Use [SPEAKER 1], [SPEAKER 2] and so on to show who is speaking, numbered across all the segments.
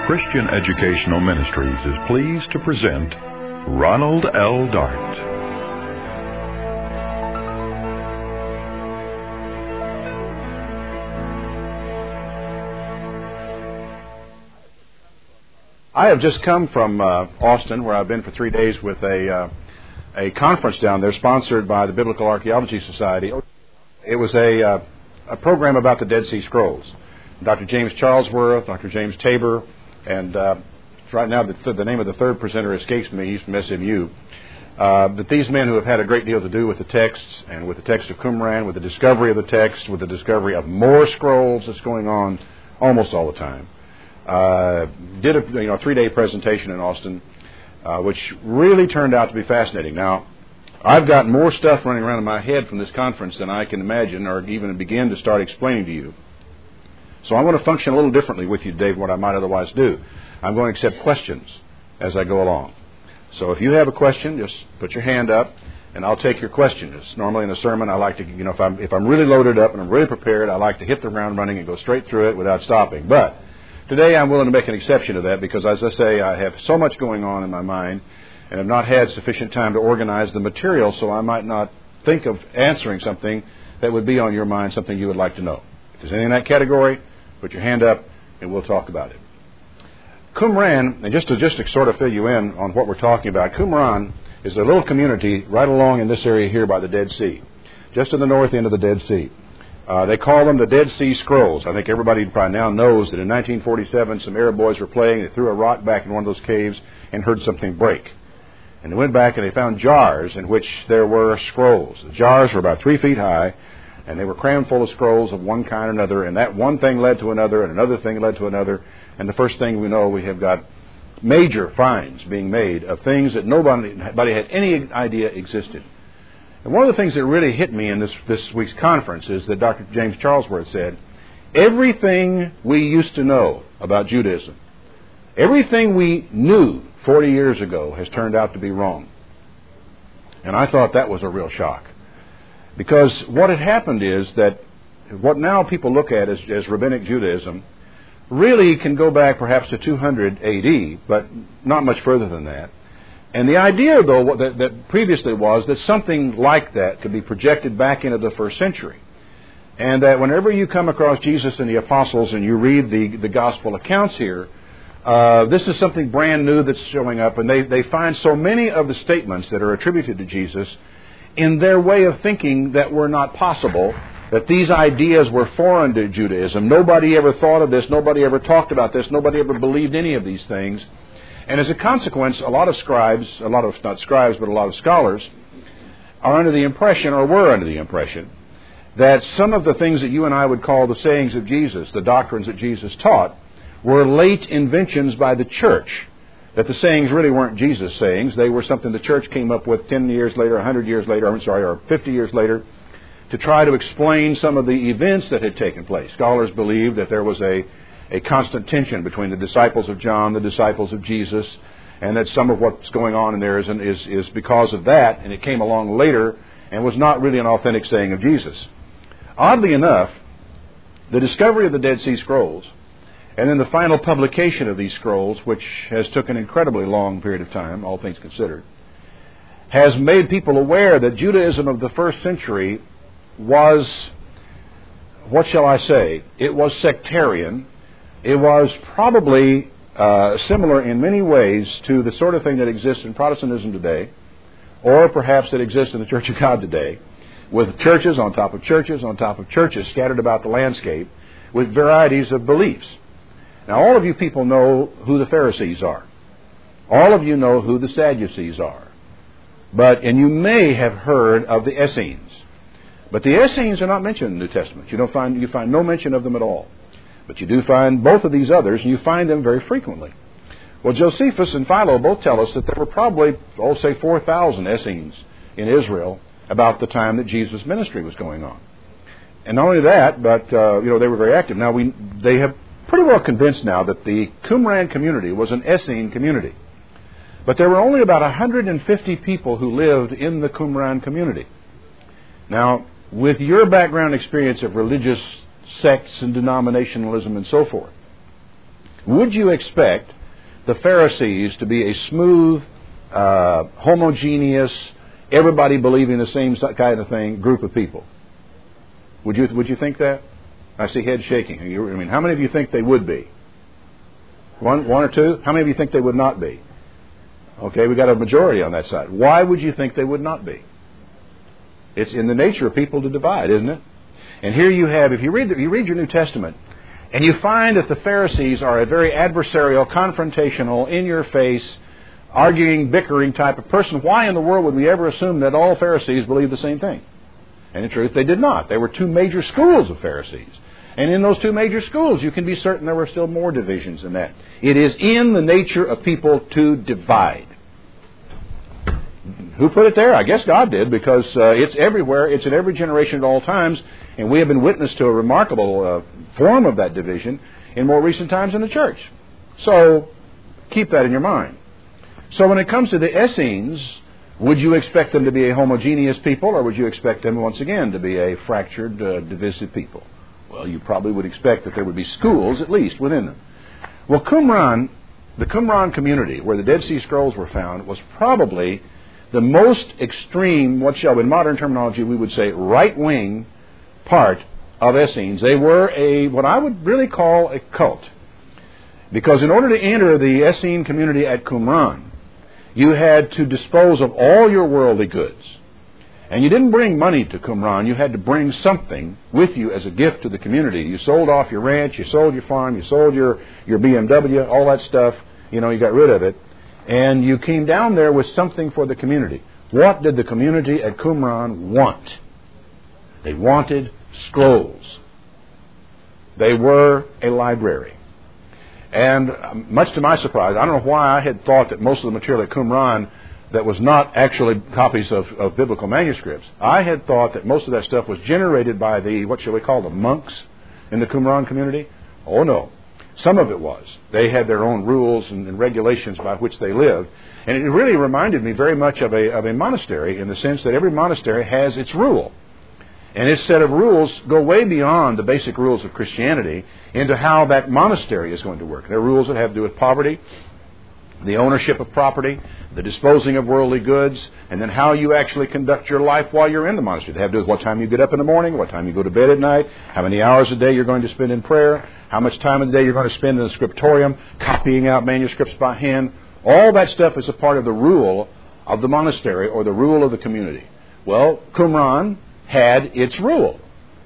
[SPEAKER 1] Christian Educational Ministries is pleased to present Ronald L. Dart.
[SPEAKER 2] I have just come from Austin, where I've been for 3 days with a conference down there sponsored by the Biblical Archaeology Society. It was a program about the Dead Sea Scrolls. Dr. James Charlesworth, Dr. James Tabor, and right now the name of the third presenter escapes me. He's from SMU. But these men who have had a great deal to do with the texts and with the text of Qumran, with the discovery of the text, with the discovery of more scrolls that's going on almost all the time, did a 3-day presentation in Austin, which really turned out to be fascinating. Now, I've got more stuff running around in my head from this conference than I can imagine or even begin to start explaining to you. So I want to function a little differently with you today than what I might otherwise do. I'm going to accept questions as I go along. So if you have a question, just put your hand up, and I'll take your question. It's normally in a sermon, I like to, if I'm really loaded up and I'm really prepared, I like to hit the ground running and go straight through it without stopping. But today I'm willing to make an exception to that because, as I say, I have so much going on in my mind and have not had sufficient time to organize the material, so I might not think of answering something that would be on your mind, something you would like to know. If there's anything in that category, put your hand up and we'll talk about it. Qumran, and just to sort of fill you in on what we're talking about, Qumran is a little community right along in this area here by the Dead Sea, just to the north end of the Dead Sea. They call them the Dead Sea Scrolls. I think everybody probably now knows that in 1947 some Arab boys were playing. They threw a rock back in one of those caves and heard something break. And they went back and they found jars in which there were scrolls. The jars were about 3 feet high, and they were crammed full of scrolls of one kind or another, and that one thing led to another, and another thing led to another, and the first thing we know, we have got major finds being made of things that nobody had any idea existed. And one of the things that really hit me in this week's conference is that Dr. James Charlesworth said, everything we used to know about Judaism, everything we knew 40 years ago has turned out to be wrong. And I thought that was a real shock. Because what had happened is that what now people look at as Rabbinic Judaism really can go back perhaps to 200 A.D., but not much further than that. And the idea, though, that previously was that something like that could be projected back into the first century. And that whenever you come across Jesus and the apostles and you read the gospel accounts here, this is something brand new that's showing up. And they find so many of the statements that are attributed to Jesus in their way of thinking that were not possible, that these ideas were foreign to Judaism. Nobody ever thought of this. Nobody ever talked about this. Nobody ever believed any of these things. And as a consequence, a lot of scholars are under the impression, or were under the impression, that some of the things that you and I would call the sayings of Jesus, the doctrines that Jesus taught, were late inventions by the church. That the sayings really weren't Jesus' sayings. They were something the church came up with 10 years later, 100 years later, or 50 years later, to try to explain some of the events that had taken place. Scholars believe that there was a constant tension between the disciples of John, the disciples of Jesus, and that some of what's going on in there is because of that, and it came along later and was not really an authentic saying of Jesus. Oddly enough, the discovery of the Dead Sea Scrolls, and then the final publication of these scrolls, which has took an incredibly long period of time, all things considered, has made people aware that Judaism of the first century was, what shall I say, it was sectarian. It was probably similar in many ways to the sort of thing that exists in Protestantism today, or perhaps that exists in the Church of God today, with churches on top of churches on top of churches scattered about the landscape with varieties of beliefs. Now, all of you people know who the Pharisees are. All of you know who the Sadducees are. And you may have heard of the Essenes. But the Essenes are not mentioned in the New Testament. You find no mention of them at all. But you do find both of these others, and you find them very frequently. Well, Josephus and Philo both tell us that there were probably, 4,000 Essenes in Israel about the time that Jesus' ministry was going on. And not only that, but they were very active. Now, they have pretty well convinced now that the Qumran community was an Essene community. But there were only about 150 people who lived in the Qumran community. Now, with your background experience of religious sects and denominationalism and so forth, Would you expect the Pharisees to be a smooth, homogeneous, everybody believing the same kind of thing group of people? Would you think that? I see heads shaking. How many of you think they would be? One or two? How many of you think they would not be? Okay, we got a majority on that side. Why would you think they would not be? It's in the nature of people to divide, isn't it? And here you have, if you read your New Testament, and you find that the Pharisees are a very adversarial, confrontational, in-your-face, arguing, bickering type of person, why in the world would we ever assume that all Pharisees believe the same thing? And in truth, they did not. There were two major schools of Pharisees. And in those two major schools, you can be certain there were still more divisions than that. It is in the nature of people to divide. Who put it there? I guess God did, because it's everywhere. It's in every generation at all times. And we have been witness to a remarkable form of that division in more recent times in the church. So keep that in your mind. So when it comes to the Essenes, would you expect them to be a homogeneous people, or would you expect them once again to be a fractured, divisive people? Well, you probably would expect that there would be schools at least within them. Well, Qumran, the Qumran community where the Dead Sea Scrolls were found, was probably the most extreme, in modern terminology we would say right-wing part of Essenes. They were what I would really call a cult. Because in order to enter the Essene community at Qumran, you had to dispose of all your worldly goods. And you didn't bring money to Qumran. You had to bring something with you as a gift to the community. You sold off your ranch, you sold your farm, you sold your BMW, all that stuff. You got rid of it. And you came down there with something for the community. What did the community at Qumran want? They wanted scrolls. They were a library. And much to my surprise, I don't know why I had thought that most of the material at Qumran that was not actually copies of biblical manuscripts, I had thought that most of that stuff was generated by the monks in the Qumran community. Oh no. Some of it was. They had their own rules and regulations by which they lived. And it really reminded me very much of a monastery, in the sense that every monastery has its rule. And its set of rules go way beyond the basic rules of Christianity into how that monastery is going to work. There are rules that have to do with poverty, the ownership of property, the disposing of worldly goods, and then how you actually conduct your life while you're in the monastery. They have to do with what time you get up in the morning, what time you go to bed at night, how many hours a day you're going to spend in prayer, how much time of the day you're going to spend in the scriptorium, copying out manuscripts by hand. All that stuff is a part of the rule of the monastery or the rule of the community. Well, Qumran had its rule.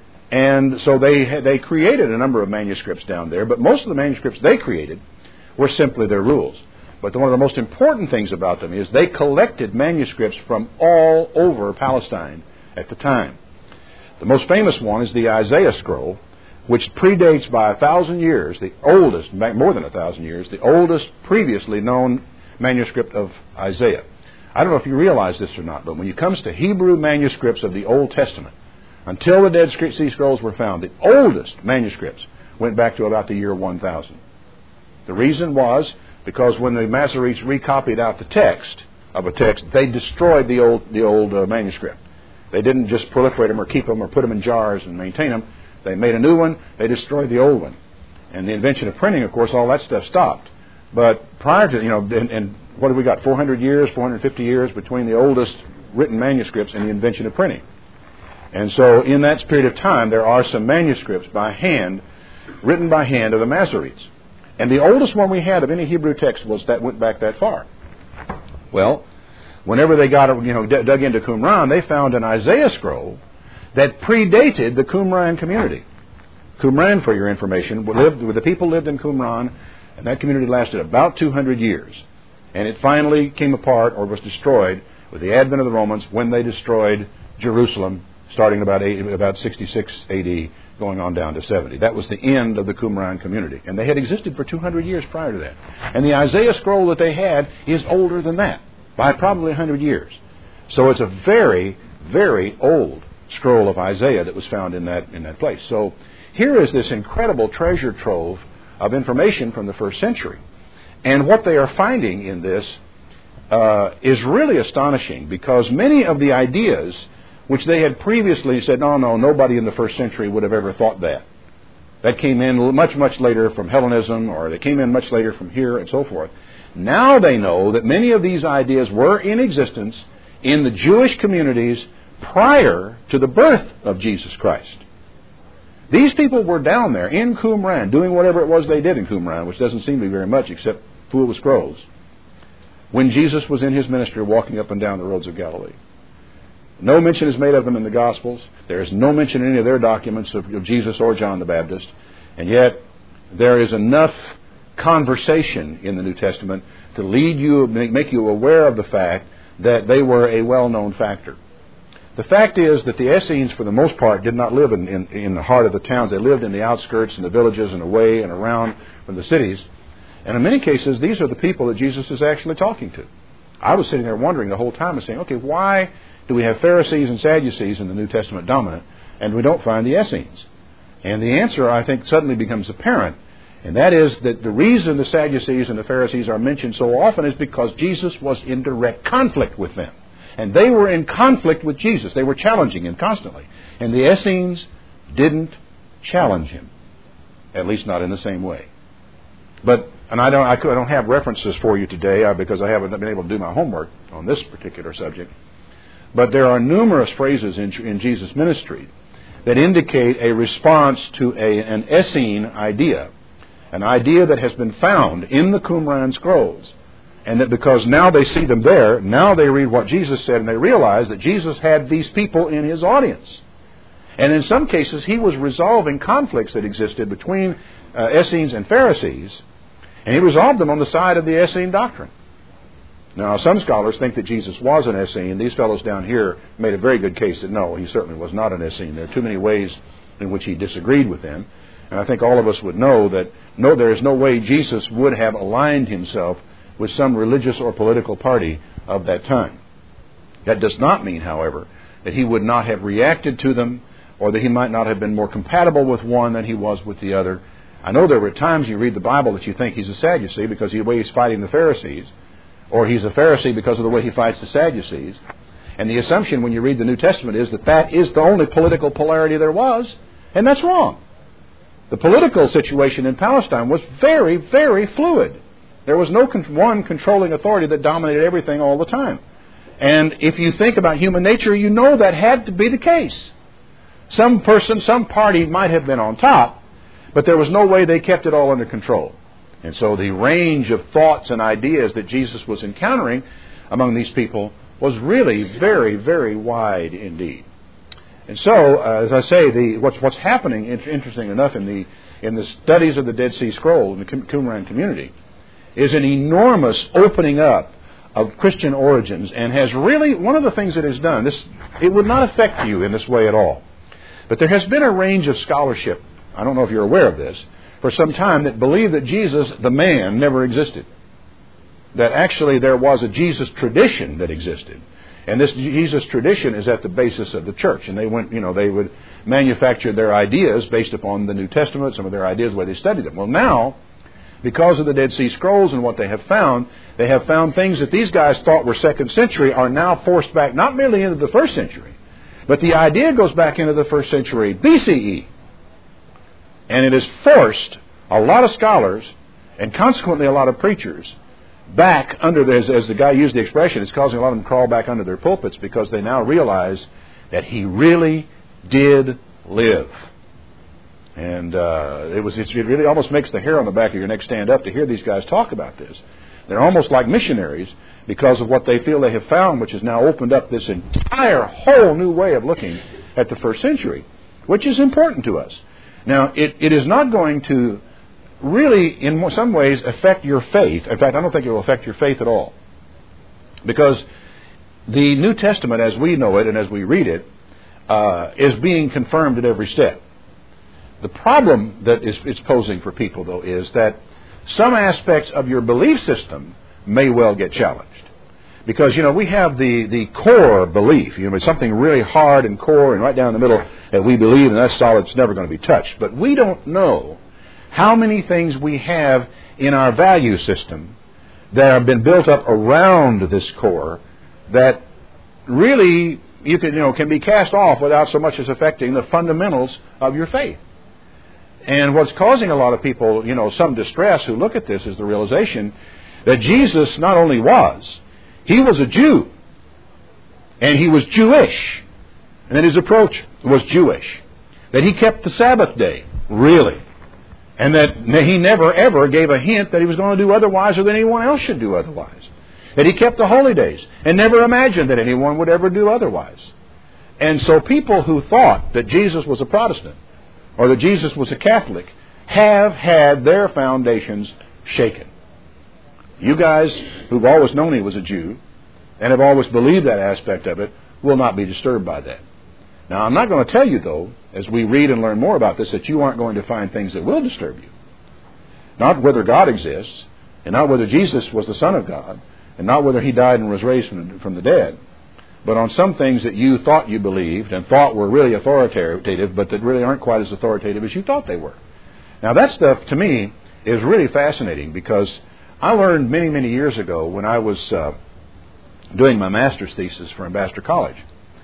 [SPEAKER 2] And so they created a number of manuscripts down there, but most of the manuscripts they created were simply their rules. But one of the most important things about them is they collected manuscripts from all over Palestine at the time. The most famous one is the Isaiah scroll, which predates by 1,000 years, the oldest, more than 1,000 years, the oldest previously known manuscript of Isaiah. I don't know if you realize this or not, but when it comes to Hebrew manuscripts of the Old Testament, until the Dead Sea Scrolls were found, the oldest manuscripts went back to about the year 1000. The reason was because when the Masoretes recopied out the text of a text, they destroyed the old manuscript. They didn't just proliferate them or keep them or put them in jars and maintain them. They made a new one. They destroyed the old one. And the invention of printing, of course, all that stuff stopped. But prior to, and what have we got? 400 years, 450 years between the oldest written manuscripts and the invention of printing. And so in that period of time, there are some manuscripts by hand, written by hand of the Masoretes. And the oldest one we had of any Hebrew text went back that far. Well, whenever they got dug into Qumran, they found an Isaiah scroll that predated the Qumran community. Qumran, for your information, the people lived in Qumran, and that community lasted about 200 years. And it finally came apart or was destroyed with the advent of the Romans when they destroyed Jerusalem, starting about 66 A.D., going on down to 70. That was the end of the Qumran community. And they had existed for 200 years prior to that. And the Isaiah scroll that they had is older than that, by probably 100 years. So it's a very, very old scroll of Isaiah that was found in that place. So here is this incredible treasure trove of information from the first century. And what they are finding in this is really astonishing, because many of the ideas which they had previously said, no, nobody in the first century would have ever thought that. That came in much, much later from Hellenism, or they came in much later from here, and so forth. Now they know that many of these ideas were in existence in the Jewish communities prior to the birth of Jesus Christ. These people were down there in Qumran doing whatever it was they did in Qumran, which doesn't seem to be very much except fool with scrolls, when Jesus was in his ministry walking up and down the roads of Galilee. No mention is made of them in the Gospels. There is no mention in any of their documents of Jesus or John the Baptist. And yet, there is enough conversation in the New Testament to lead you, make you aware of the fact that they were a well-known factor. The fact is that the Essenes, for the most part, did not live in the heart of the towns. They lived in the outskirts and the villages and away and around from the cities. And in many cases, these are the people that Jesus is actually talking to. I was sitting there wondering the whole time and saying, okay, why do we have Pharisees and Sadducees in the New Testament dominant, and we don't find the Essenes? And the answer, I think, suddenly becomes apparent, and that is that the reason the Sadducees and the Pharisees are mentioned so often is because Jesus was in direct conflict with them. And they were in conflict with Jesus. They were challenging him constantly. And the Essenes didn't challenge him, at least not in the same way. I don't have references for you today because I haven't been able to do my homework on this particular subject. But there are numerous phrases in Jesus' ministry that indicate a response to an Essene idea, an idea that has been found in the Qumran scrolls, and that because now they see them there, now they read what Jesus said, and they realize that Jesus had these people in his audience. And in some cases, he was resolving conflicts that existed between Essenes and Pharisees, and he resolved them on the side of the Essene doctrine. Now, some scholars think that Jesus was an Essene. These fellows down here made a very good case that no, he certainly was not an Essene. There are too many ways in which he disagreed with them. And I think all of us would know that no, there is no way Jesus would have aligned himself with some religious or political party of that time. That does not mean, however, that he would not have reacted to them, or that he might not have been more compatible with one than he was with the other. I know there were times you read the Bible that you think he's a Sadducee because of the way he's fighting the Pharisees, or he's a Pharisee because of the way he fights the Sadducees. And the assumption when you read the New Testament is that that is the only political polarity there was, and that's wrong. The political situation in Palestine was very, very fluid. There was no one controlling authority that dominated everything all the time. And if you think about human nature, you know that had to be the case. Some person, some party might have been on top, but there was no way they kept it all under control. And so the range of thoughts and ideas that Jesus was encountering among these people was really very, very wide indeed. And so, as I say, what's happening, interesting enough, in the studies of the Dead Sea Scrolls in the Qumran community, is an enormous opening up of Christian origins, and has really, one of the things it has done, it would not affect you in this way at all, but there has been a range of scholarship, I don't know if you're aware of this, for some time that believed that Jesus, the man, never existed. That actually there was a Jesus tradition that existed. And this Jesus tradition is at the basis of the church. And they would manufacture their ideas based upon the New Testament, some of their ideas, the way they studied them. Well, now, because of the Dead Sea Scrolls and what they have found things that these guys thought were second century are now forced back, not merely into the first century, but the idea goes back into the first century BCE. And it has forced a lot of scholars, and consequently a lot of preachers, back under, as the guy used the expression, it's causing a lot of them to crawl back under their pulpits because they now realize that he really did live. And it really almost makes the hair on the back of your neck stand up to hear these guys talk about this. They're almost like missionaries because of what they feel they have found, which has now opened up this entire whole new way of looking at the first century, which is important to us. Now, it is not going to really, in some ways, affect your faith. In fact, I don't think it will affect your faith at all. Because the New Testament, as we know it and as we read it, is being confirmed at every step. The problem that it's posing for people, though, is that some aspects of your belief system may well get challenged. Because, we have the core belief. It's something really hard and core and right down the middle that we believe, and that's solid, it's never going to be touched. But we don't know how many things we have in our value system that have been built up around this core that really can be cast off without so much as affecting the fundamentals of your faith. And what's causing a lot of people, some distress who look at this is the realization that Jesus not only he was a Jew. And he was Jewish. And that his approach was Jewish. That he kept the Sabbath day, really. And that he never ever gave a hint that he was going to do otherwise or that anyone else should do otherwise. That he kept the holy days and never imagined that anyone would ever do otherwise. And so people who thought that Jesus was a Protestant or that Jesus was a Catholic have had their foundations shaken. You guys who've always known he was a Jew and have always believed that aspect of it will not be disturbed by that. Now, I'm not going to tell you, though, as we read and learn more about this, that you aren't going to find things that will disturb you. Not whether God exists, and not whether Jesus was the Son of God, and not whether he died and was raised from the dead, but on some things that you thought you believed and thought were really authoritative, but that really aren't quite as authoritative as you thought they were. Now, that stuff, to me, is really fascinating, because I learned many, many years ago when I was doing my master's thesis for Ambassador College.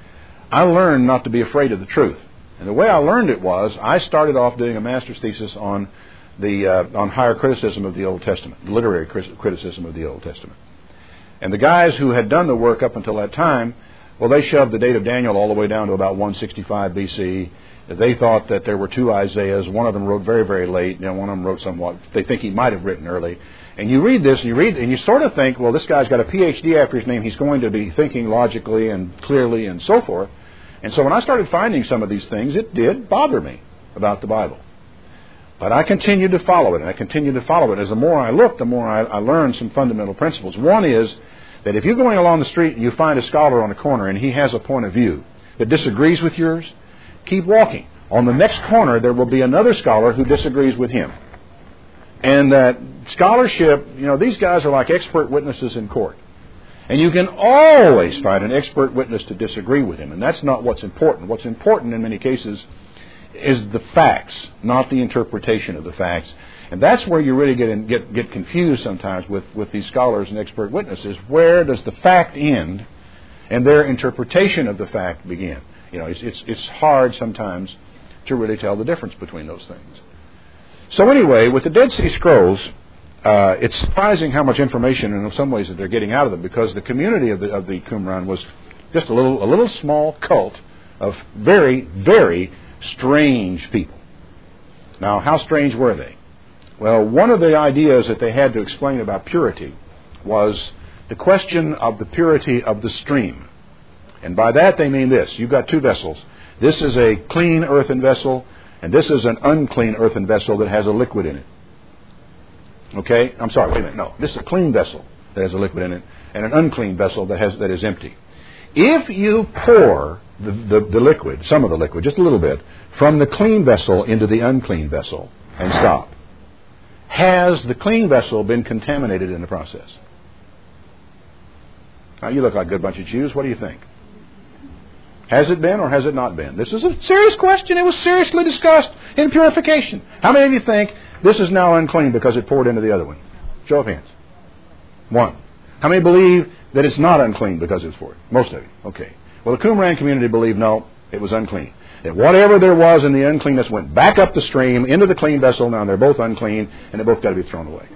[SPEAKER 2] I learned not to be afraid of the truth. And the way I learned it was, I started off doing a master's thesis on higher criticism of the Old Testament, literary criticism of the Old Testament. And the guys who had done the work up until that time, well, they shoved the date of Daniel all the way down to about 165 BC. They thought that there were two Isaiahs. One of them wrote very, very late. One of them wrote somewhat. They think he might have written early. And you read this, and you sort of think, well, this guy's got a PhD after his name. He's going to be thinking logically and clearly and so forth. And so when I started finding some of these things, it did bother me about the Bible. But I continued to follow it, and I continued to follow it. As the more I looked, the more I learned some fundamental principles. One is that if you're going along the street and you find a scholar on a corner and he has a point of view that disagrees with yours, keep walking. On the next corner, there will be another scholar who disagrees with him. And that scholarship, these guys are like expert witnesses in court. And you can always find an expert witness to disagree with him. And that's not what's important. What's important in many cases is the facts, not the interpretation of the facts. And that's where you really get confused sometimes with these scholars and expert witnesses. Where does the fact end and their interpretation of the fact begin? It's hard sometimes to really tell the difference between those things. So anyway, with the Dead Sea Scrolls, it's surprising how much information, in some ways, that they're getting out of them, because the community of the Qumran was just a little small cult of very, very strange people. Now, how strange were they? Well, one of the ideas that they had to explain about purity was the question of the purity of the stream. And by that they mean this. You've got two vessels. This is a clean earthen vessel, and this is an unclean earthen vessel that has a liquid in it. Okay? I'm sorry, wait a minute. No, this is a clean vessel that has a liquid in it, and an unclean vessel that is empty. If you pour the liquid, some of the liquid, just a little bit, from the clean vessel into the unclean vessel and stop, has the clean vessel been contaminated in the process? Now, you look like a good bunch of Jews. What do you think? Has it been or has it not been? This is a serious question. It was seriously discussed in purification. How many of you think this is now unclean because it poured into the other one? Show of hands. One. How many believe that it's not unclean because it's poured? Most of you. Okay. Well, the Qumran community believed, no, it was unclean. That whatever there was in the uncleanness went back up the stream into the clean vessel. Now they're both unclean, and they both got to be thrown away.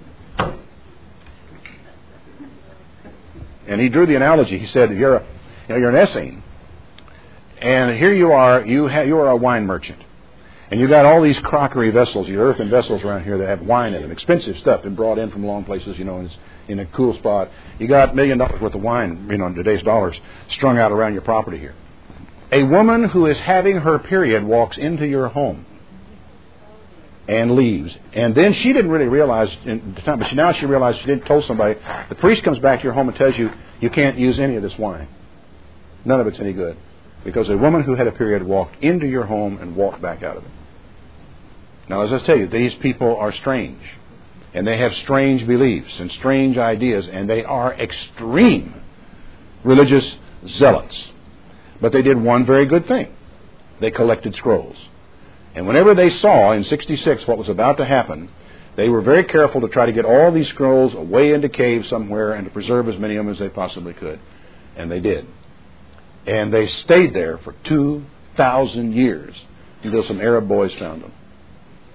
[SPEAKER 2] And he drew the analogy. He said, you're an Essene, and here you are. You are a wine merchant, and you got all these crockery vessels, your earthen vessels around here that have wine in them, expensive stuff, been brought in from long places, in a cool spot. You got $1 million worth of wine, in today's dollars, strung out around your property here. A woman who is having her period walks into your home and leaves. And then she didn't really realize in the time, but now she realized she didn't tell somebody. The priest comes back to your home and tells you, you can't use any of this wine. None of it's any good. Because a woman who had a period walked into your home and walked back out of it. Now, as I tell you, these people are strange. And they have strange beliefs and strange ideas. And they are extreme religious zealots. But they did one very good thing. They collected scrolls. And whenever they saw in 66 what was about to happen, they were very careful to try to get all these scrolls away into caves somewhere and to preserve as many of them as they possibly could. And they did. And they stayed there for 2,000 years until some Arab boys found them.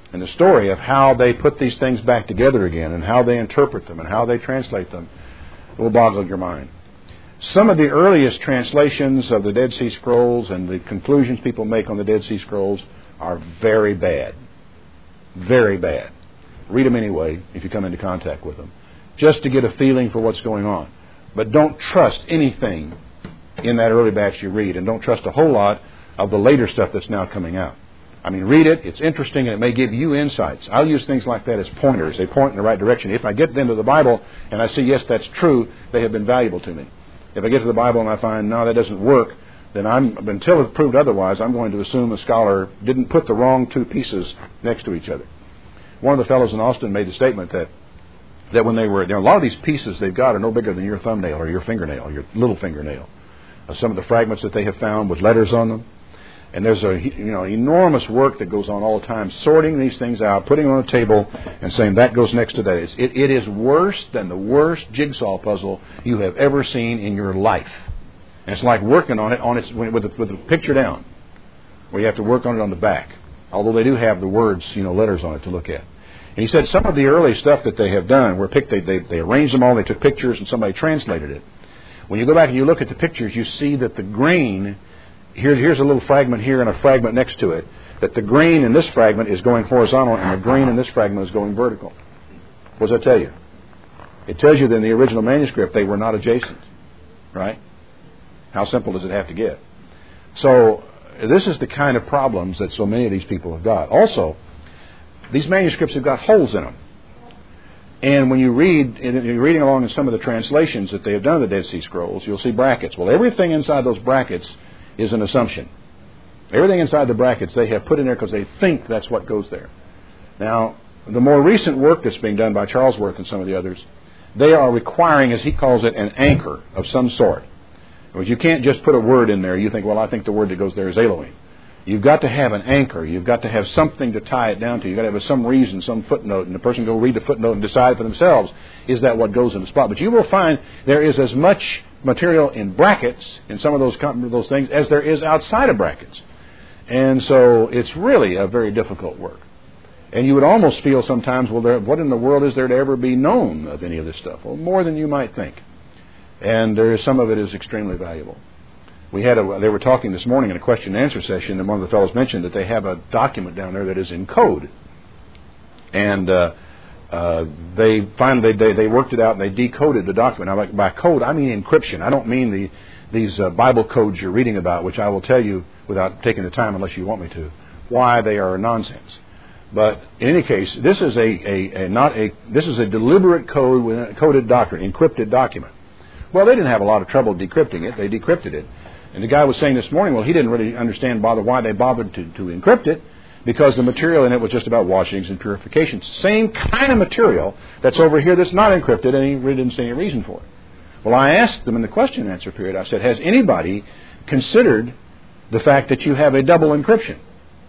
[SPEAKER 2] and the story of how they put these things back together again and how they interpret them and how they translate them will boggle your mind. Some of the earliest translations of the Dead Sea Scrolls and the conclusions people make on the Dead Sea Scrolls are very bad. Very bad. Read them anyway if you come into contact with them, just to get a feeling for what's going on. But don't trust anything in that early batch you read, and don't trust a whole lot of the later stuff that's now coming out. I mean, read it. It's interesting, and it may give you insights. I'll use things like that as pointers. They point in the right direction. If I get into the Bible and I see, yes, that's true, they have been valuable to me. If I get to the Bible and I find, no, that doesn't work, then until it's proved otherwise, I'm going to assume the scholar didn't put the wrong two pieces next to each other. One of the fellows in Austin made the statement that when they were, a lot of these pieces they've got are no bigger than your thumbnail or your fingernail, your little fingernail. Some of the fragments that they have found with letters on them. And there's enormous work that goes on all the time, sorting these things out, putting them on a table, and saying that goes next to that. It is worse than the worst jigsaw puzzle you have ever seen in your life. And it's like working on it with the picture down, where you have to work on it on the back. Although they do have the words, letters on it to look at. And he said some of the early stuff that they have done, where they arranged them all, they took pictures, and somebody translated it. When you go back and you look at the pictures, you see that the grain. Here's a little fragment here and a fragment next to it, that the grain in this fragment is going horizontal and the grain in this fragment is going vertical. What does that tell you? It tells you that in the original manuscript they were not adjacent. Right? How simple does it have to get? So this is the kind of problems that so many of these people have got. Also, these manuscripts have got holes in them. And when you're reading along in some of the translations that they have done of the Dead Sea Scrolls, you'll see brackets. Well, everything inside those brackets is an assumption. Everything inside the brackets they have put in there because they think that's what goes there. Now, the more recent work that's being done by Charlesworth and some of the others, they are requiring, as he calls it, an anchor of some sort. Because you can't just put a word in there. You think, well, I think the word that goes there is Elohim. You've got to have an anchor. You've got to have something to tie it down to. You've got to have some reason, some footnote, and the person can go read the footnote and decide for themselves, is that what goes in the spot. But you will find there is as much material in brackets, in some of those things, as there is outside of brackets. And so it's really a very difficult work. And you would almost feel sometimes, well, what in the world is there to ever be known of any of this stuff? Well, more than you might think. And some of it is extremely valuable. They were talking this morning in a question and answer session, and one of the fellows mentioned that they have a document down there that is in code. And they worked it out and they decoded the document. Now, by code, I mean encryption. I don't mean these Bible codes you're reading about, which I will tell you without taking the time unless you want me to, why they are nonsense. But in any case, this is a deliberate coded doctrine, encrypted document. Well, they didn't have a lot of trouble decrypting it. They decrypted it. And the guy was saying this morning, well, he didn't really understand why they bothered to encrypt it, because the material in it was just about washings and purifications. Same kind of material that's over here that's not encrypted, and he really didn't see any reason for it. Well, I asked them in the question and answer period, I said, has anybody considered the fact that you have a double encryption?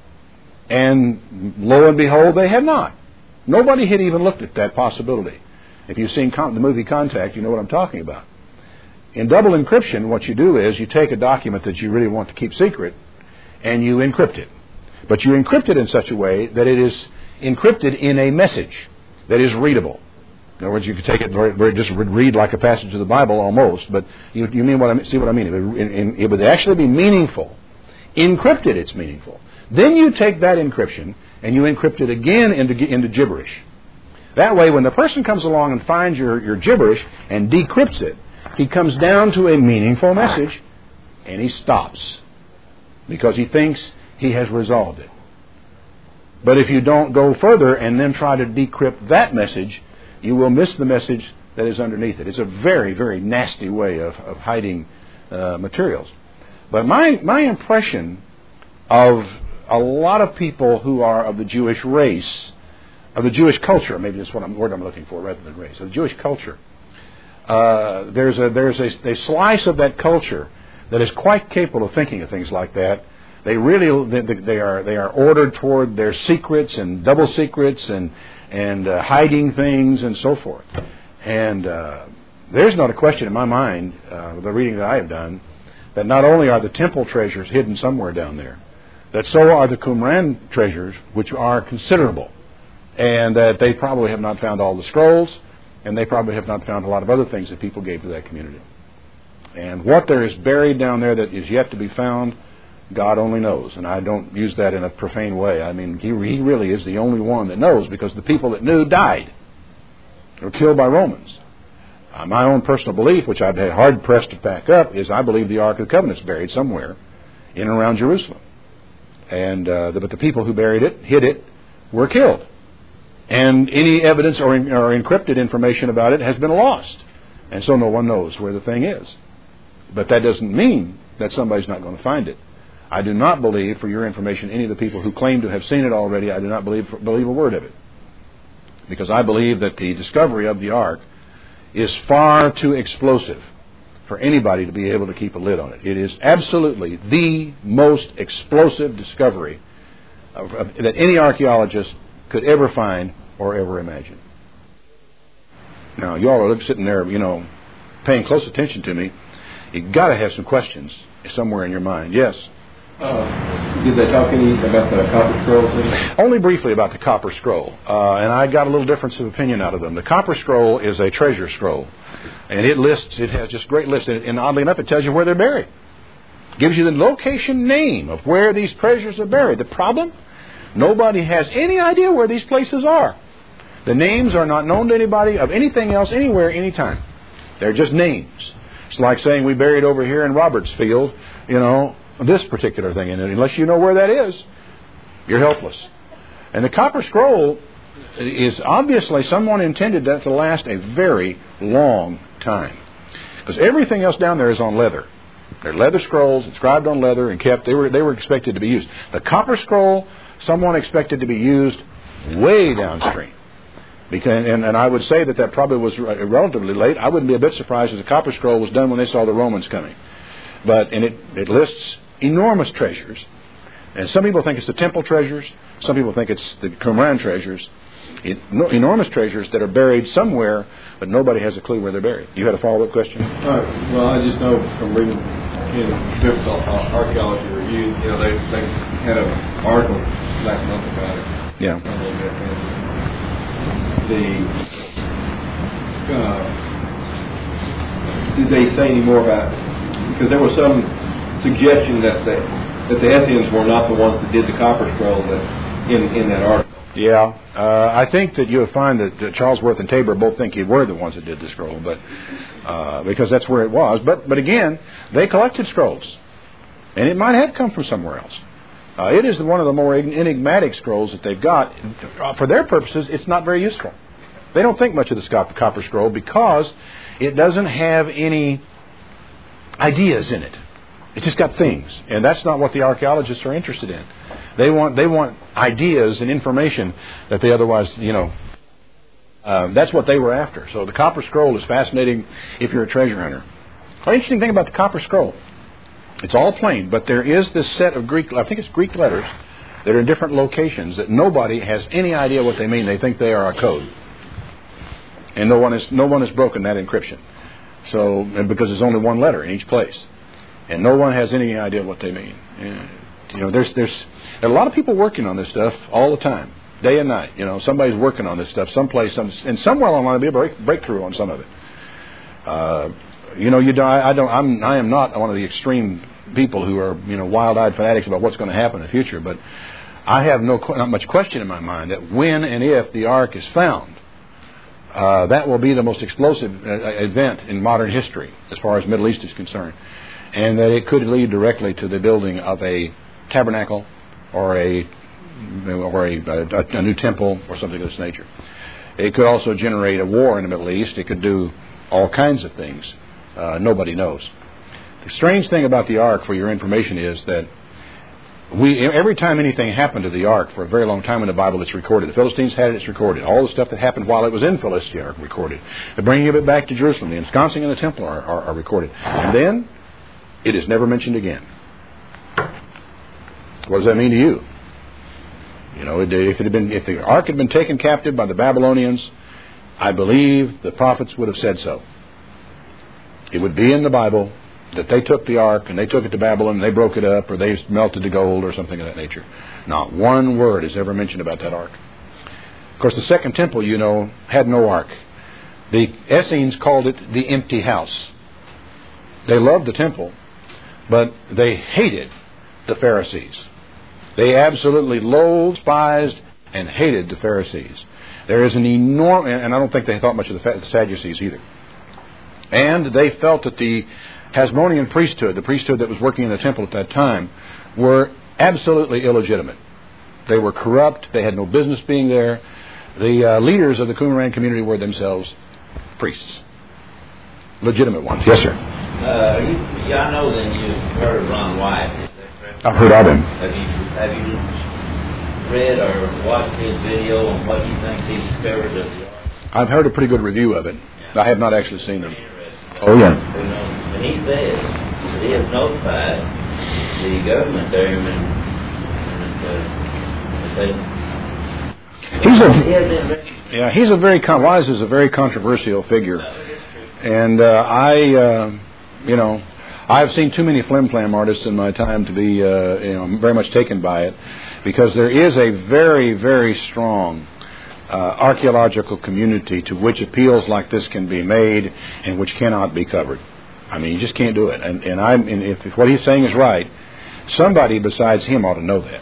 [SPEAKER 2] And lo and behold, they had not. Nobody had even looked at that possibility. If you've seen the movie Contact, you know what I'm talking about. In double encryption, what you do is you take a document that you really want to keep secret and you encrypt it. But you encrypt it in such a way that it is encrypted in a message that is readable. In other words, you could take it where it just would read like a passage of the Bible almost, but you mean what I see what I mean. It would actually be meaningful. Encrypted, it's meaningful. Then you take that encryption and you encrypt it again into gibberish. That way, when the person comes along and finds your gibberish and decrypts it, he comes down to a meaningful message and he stops because he thinks he has resolved it. But if you don't go further and then try to decrypt that message, you will miss the message that is underneath it. It's a very, very nasty way of hiding materials. But my impression of a lot of people who are of the Jewish race, of the Jewish culture, maybe that's what word I'm looking for rather than race, of the Jewish culture, there's a slice of that culture that is quite capable of thinking of things like that. They are ordered toward their secrets and double secrets and hiding things and so forth. And there's not a question in my mind, the reading that I have done, that not only are the temple treasures hidden somewhere down there, that so are the Qumran treasures, which are considerable, and that they probably have not found all the scrolls, and they probably have not found a lot of other things that people gave to that community. And what there is buried down there that is yet to be found, God only knows. And I don't use that in a profane way. I mean, He really is the only one that knows, because the people that knew died or killed by Romans. My own personal belief, which I've had hard-pressed to back up, is I believe the Ark of the Covenant is buried somewhere in and around Jerusalem. And but the people who buried it, hid it, were killed. And any evidence or encrypted information about it has been lost. And so no one knows where the thing is. But that doesn't mean that somebody's not going to find it. I do not believe, for your information, any of the people who claim to have seen it already, I do not believe a word of it. Because I believe that the discovery of the Ark is far too explosive for anybody to be able to keep a lid on it. It is absolutely the most explosive discovery that any archaeologist could ever find or ever imagine. Now, you all are sitting there, paying close attention to me. You've got to have some questions somewhere in your mind. Yes?
[SPEAKER 3] Did they talk any about the Copper Scroll thing?
[SPEAKER 2] Only briefly about the Copper Scroll. And I got a little difference of opinion out of them. The Copper Scroll is a treasure scroll. And it has just great lists. And oddly enough, it tells you where they're buried. It gives you the location name of where these treasures are buried. The problem? Nobody has any idea where these places are. The names are not known to anybody of anything else, anywhere, anytime. They're just names. It's like saying we buried over here in Robertsfield, this particular thing. And unless you know where that is, you're helpless. And the Copper Scroll is obviously someone intended that to last a very long time. Because everything else down there is on leather. They're leather scrolls inscribed on leather and kept. They were expected to be used. The Copper Scroll, someone expected to be used way downstream. And I would say that probably was relatively late. I wouldn't be a bit surprised if the Copper Scroll was done when they saw the Romans coming. And it lists enormous treasures. And some people think it's the temple treasures. Some people think it's the Qumran treasures. Enormous treasures that are buried somewhere, but nobody has a clue where they're buried. You had a follow-up question?
[SPEAKER 3] Well, I just know from reading in Biblical Archaeology Review, they had an article last month about it.
[SPEAKER 2] Yeah.
[SPEAKER 3] Did they say any more about it? Because there was some suggestion that the Essenes were not the ones that did the Copper Scroll in that article.
[SPEAKER 2] Yeah, I think that you'll find that Charles Worth and Tabor both think they were the ones that did the scroll, but because that's where it was. But again, they collected scrolls, and it might have come from somewhere else. It is one of the more enigmatic scrolls that they've got. For their purposes, it's not very useful. They don't think much of the Copper Scroll because it doesn't have any ideas in it. It's just got things, and that's not what the archaeologists are interested in. They want ideas and information that they otherwise, that's what they were after. So the Copper Scroll is fascinating if you're a treasure hunter. The interesting thing about the Copper Scroll, it's all plain, but there is this set of Greek letters that are in different locations that nobody has any idea what they mean. They think they are a code, and no one has broken that encryption. So, and because there's only one letter in each place, and no one has any idea what they mean. There's a lot of people working on this stuff all the time, day and night. Somebody's working on this stuff someplace, and somewhere along the line there'll be a breakthrough on some of it. I am not one of the extreme people who are wild-eyed fanatics about what's going to happen in the future, but I have not much question in my mind that when and if the Ark is found, that will be the most explosive event in modern history as far as Middle East is concerned, and that it could lead directly to the building of a tabernacle or a new temple or something of this nature. It could also generate a war in the Middle East. It could do all kinds of things. Nobody knows. The strange thing about the Ark, for your information, is that every time anything happened to the Ark for a very long time in the Bible, it's recorded. The Philistines had it, it's recorded. All the stuff that happened while it was in Philistia are recorded. The bringing of it back to Jerusalem, the ensconcing in the temple are recorded. And then it is never mentioned again. What does that mean to you? If the Ark had been taken captive by the Babylonians, I believe the prophets would have said so. It would be in the Bible, that they took the ark and they took it to Babylon and they broke it up or they melted the gold or something of that nature. Not one word is ever mentioned about that ark. Of course, the second temple, you know, had no ark. The Essenes called it the empty house. They loved the temple, but they hated the Pharisees. They absolutely loathed, despised, and hated the Pharisees. There is an enormous, and I don't think they thought much of the Sadducees either. And they felt that the Hasmonean priesthood, the priesthood that was working in the temple at that time, were absolutely illegitimate. They were corrupt. They had no business being there. The leaders of the Qumran community were themselves priests. Legitimate ones. Yes, sir.
[SPEAKER 4] I know then you've heard of Ron White.
[SPEAKER 2] I've heard of him.
[SPEAKER 4] Have you read or watched his video on what he thinks he discovered of the ark?
[SPEAKER 2] I've heard a pretty good review of it. Yeah. I have not actually seen them.
[SPEAKER 4] Oh, yeah. And he says that he has notified the government there and
[SPEAKER 2] he's a very Wise is a very controversial figure, and I've seen too many flim-flam artists in my time to be very much taken by it, because there is a very, very strong archaeological community to which appeals like this can be made and which cannot be covered. I mean, you just can't do it. And if what he's saying is right, somebody besides him ought to know that.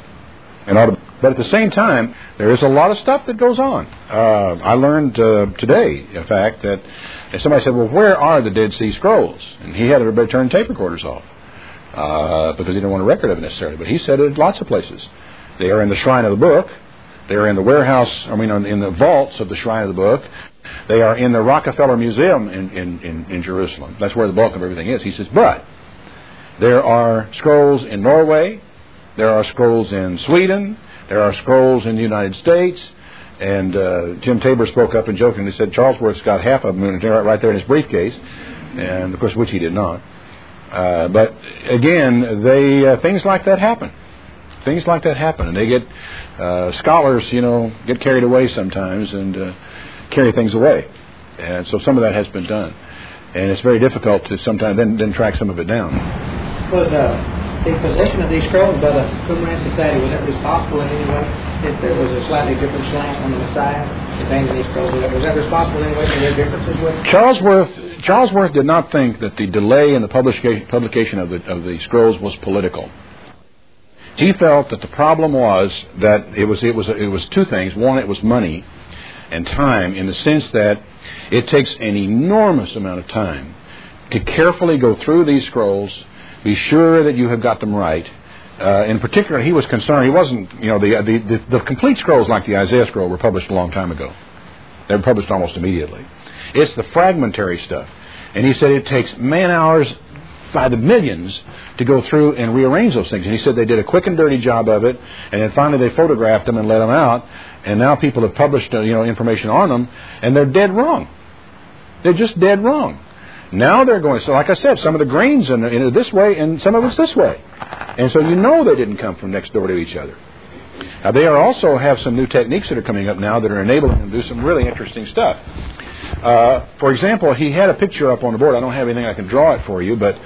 [SPEAKER 2] But at the same time, there is a lot of stuff that goes on. I learned today, in fact, that somebody said, well, where are the Dead Sea Scrolls? And he had everybody turn tape recorders off because he didn't want a record of it necessarily. But he said it lots of places. They are in the Shrine of the Book. They are in the in the vaults of the Shrine of the Book. They are in the Rockefeller Museum in Jerusalem. That's where the bulk of everything is. He says, but there are scrolls in Norway. There are scrolls in Sweden. There are scrolls in the United States. And Jim Tabor spoke up and jokingly said Charlesworth's got half of them right there in his briefcase, and of course, which he did not. But again, things like that happen. Things like that happen, and they get scholars, get carried away sometimes and carry things away. And so some of that has been done, and it's very difficult to sometimes then track some of it down.
[SPEAKER 5] Was the possession of these scrolls by the Qumran Society, was that responsible in any way? If there was a slightly different slant on the Messiah containing these scrolls, was that responsible in any way for their differences with?
[SPEAKER 2] Charlesworth did not think that the delay in the publication of the scrolls was political. He felt that the problem was that it was two things. One, it was money and time, in the sense that it takes an enormous amount of time to carefully go through these scrolls, be sure that you have got them right. In particular, he was concerned. He wasn't, the complete scrolls like the Isaiah scroll were published a long time ago. They were published almost immediately. It's the fragmentary stuff, and he said it takes man-hours by the millions to go through and rearrange those things. And he said they did a quick and dirty job of it, and then finally they photographed them and let them out, and now people have published information on them, and they're dead wrong. They're just dead wrong. Now they're going, so like I said, some of the grains in it this way and some of it's this way. And so they didn't come from next door to each other. Now they also have some new techniques that are coming up now that are enabling them to do some really interesting stuff. For example, he had a picture up on the board. I don't have anything I can draw it for you, but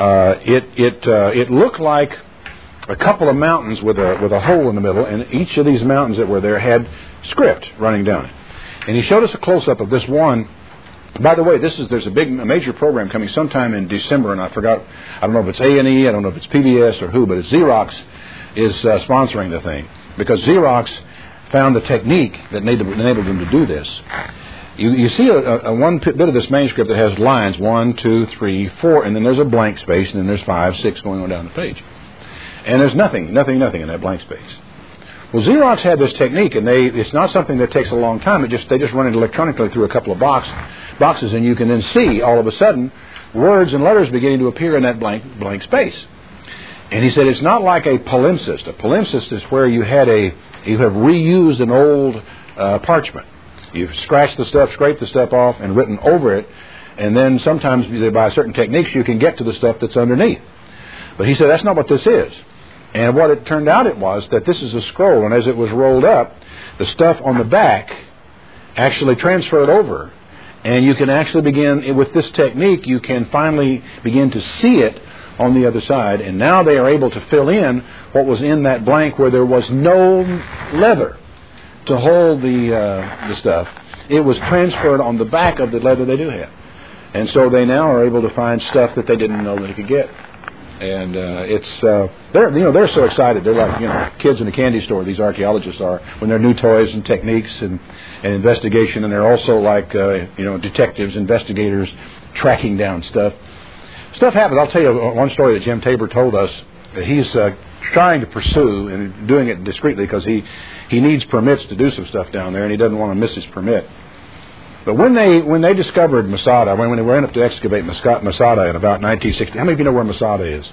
[SPEAKER 2] it looked like a couple of mountains with a hole in the middle, and each of these mountains that were there had script running down it. And he showed us a close-up of this one. By the way, there's a major program coming sometime in December, and I don't know if it's A&E, I don't know if it's PBS or who, but Xerox is sponsoring the thing, because Xerox found the technique that enabled them to do this. You see one bit of this manuscript that has lines 1, 2, 3, 4, and then there's a blank space, and then there's 5, 6 going on down the page. And there's nothing in that blank space. Well, Xerox had this technique, and it's not something that takes a long time. They just run it electronically through a couple of boxes, and you can then see all of a sudden words and letters beginning to appear in that blank space. And he said it's not like a palimpsest. A palimpsest is where you have reused an old parchment. You've scratched the stuff, scraped the stuff off, and written over it, and then sometimes by certain techniques you can get to the stuff that's underneath. But he said that's not what this is. And what it turned out was that this is a scroll, and as it was rolled up, the stuff on the back actually transferred over And you can actually begin, with this technique, you can finally begin to see it on the other side. And now they are able to fill in what was in that blank where there was no leather to hold the stuff. It was transferred on the back of the leather they do have. And so they now are able to find stuff that they didn't know they could get. And they're so excited. They're like, kids in a candy store, these archaeologists are, when they're new toys and techniques and investigation. And they're also like, detectives, investigators, tracking down stuff. Stuff happens. I'll tell you one story that Jim Tabor told us that he's trying to pursue and doing it discreetly because he needs permits to do some stuff down there and he doesn't want to miss his permit. But when they discovered Masada, when they went up to excavate Masada in about 1960, how many of you know where Masada is?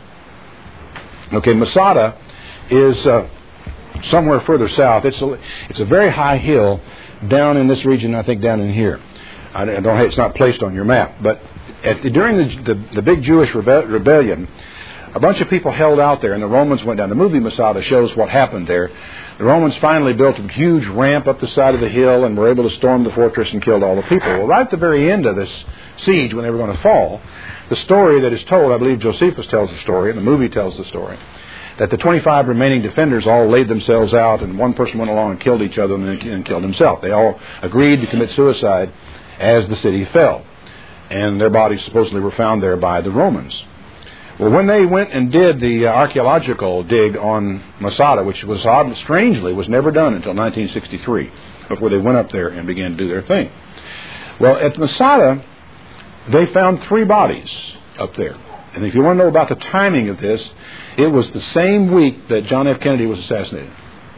[SPEAKER 2] Okay, Masada is somewhere further south. It's a very high hill down in this region, I think down in here. It's not placed on your map, but during the big Jewish rebellion, a bunch of people held out there, and the Romans went down. The movie Masada shows what happened there. The Romans finally built a huge ramp up the side of the hill and were able to storm the fortress and killed all the people. Well, right at the very end of this siege, when they were going to fall, the story that is told, I believe Josephus tells the story, and the movie tells the story, that the 25 remaining defenders all laid themselves out, and one person went along and killed each other and killed himself. They all agreed to commit suicide as the city fell, and their bodies supposedly were found there by the Romans. Well, when they went and did the archaeological dig on Masada, which was strangely was never done until 1963, before they went up there and began to do their thing. Well, at Masada, they found 3 bodies up there. And if you want to know about the timing of this, it was the same week that John F. Kennedy was assassinated.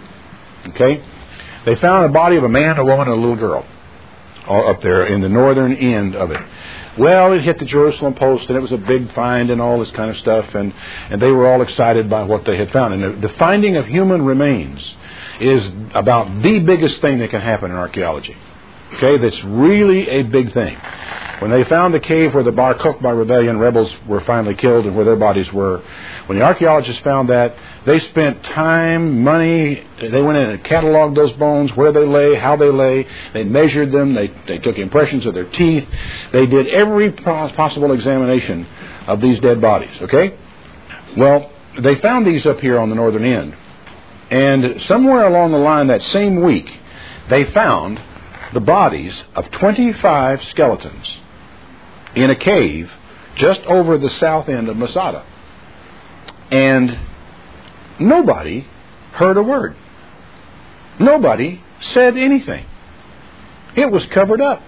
[SPEAKER 2] Okay? They found a body of a man, a woman, and a little girl all up there in the northern end of it. Well, it hit the Jerusalem Post, and it was a big find and all this kind of stuff, and they were all excited by what they had found. And the finding of human remains is about the biggest thing that can happen in archaeology. Okay, that's really a big thing. When they found the cave where the Bar Kokhba rebellion rebels were finally killed and where their bodies were, when the archaeologists found that, they spent time, money, they went in and cataloged those bones, where they lay, how they lay, they measured them, they took impressions of their teeth, they did every possible examination of these dead bodies, okay? Well, they found these up here on the northern end, and somewhere along the line that same week, they found the bodies of 25 skeletons in a cave just over the south end of Masada. And nobody heard a word. Nobody said anything. It was covered up.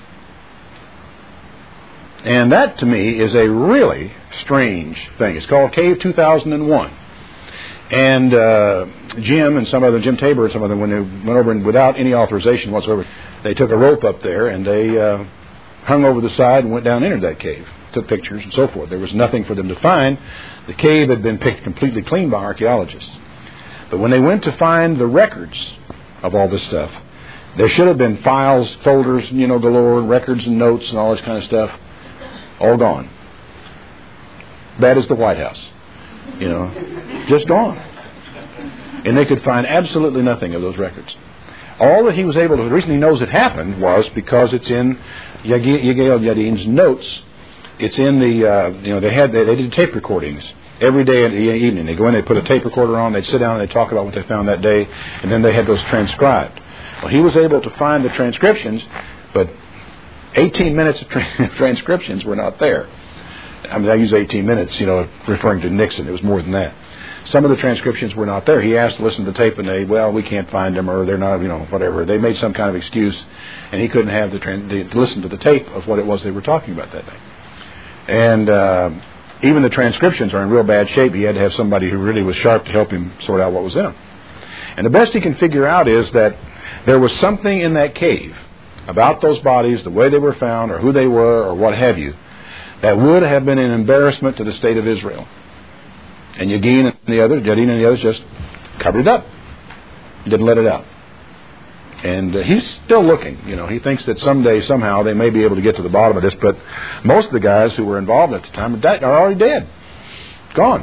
[SPEAKER 2] And that, to me, is a really strange thing. It's called Cave 2001. And Jim Tabor and some of them, when they went over and without any authorization whatsoever, they took a rope up there and they hung over the side and went down and entered that cave, took pictures and so forth. There was nothing for them to find. The cave had been picked completely clean by archaeologists. But when they went to find the records of all this stuff, there should have been files, folders, galore, records and notes and all this kind of stuff, all gone. That is the White House. Just gone. And they could find absolutely nothing of those records. All that he was able to, the reason he knows it happened was because it's in Yigael Yadin's notes. It's in the, they did tape recordings every day in the evening. They go in, they put a tape recorder on, they'd sit down and they'd talk about what they found that day, and then they had those transcribed. Well, he was able to find the transcriptions, but 18 minutes of transcriptions were not there. I mean, I use 18 minutes, referring to Nixon. It was more than that. Some of the transcriptions were not there. He asked to listen to the tape, and we can't find them, or they're not, whatever. They made some kind of excuse, and he couldn't have to listen to the tape of what it was they were talking about that day. And even the transcriptions are in real bad shape. He had to have somebody who really was sharp to help him sort out what was in them. And the best he can figure out is that there was something in that cave about those bodies, the way they were found, or who they were, or what have you, that would have been an embarrassment to the state of Israel. And Yadin and the others just covered it up. Didn't let it out. And he's still looking. He thinks that someday, somehow, they may be able to get to the bottom of this. But most of the guys who were involved at the time are already dead. Gone.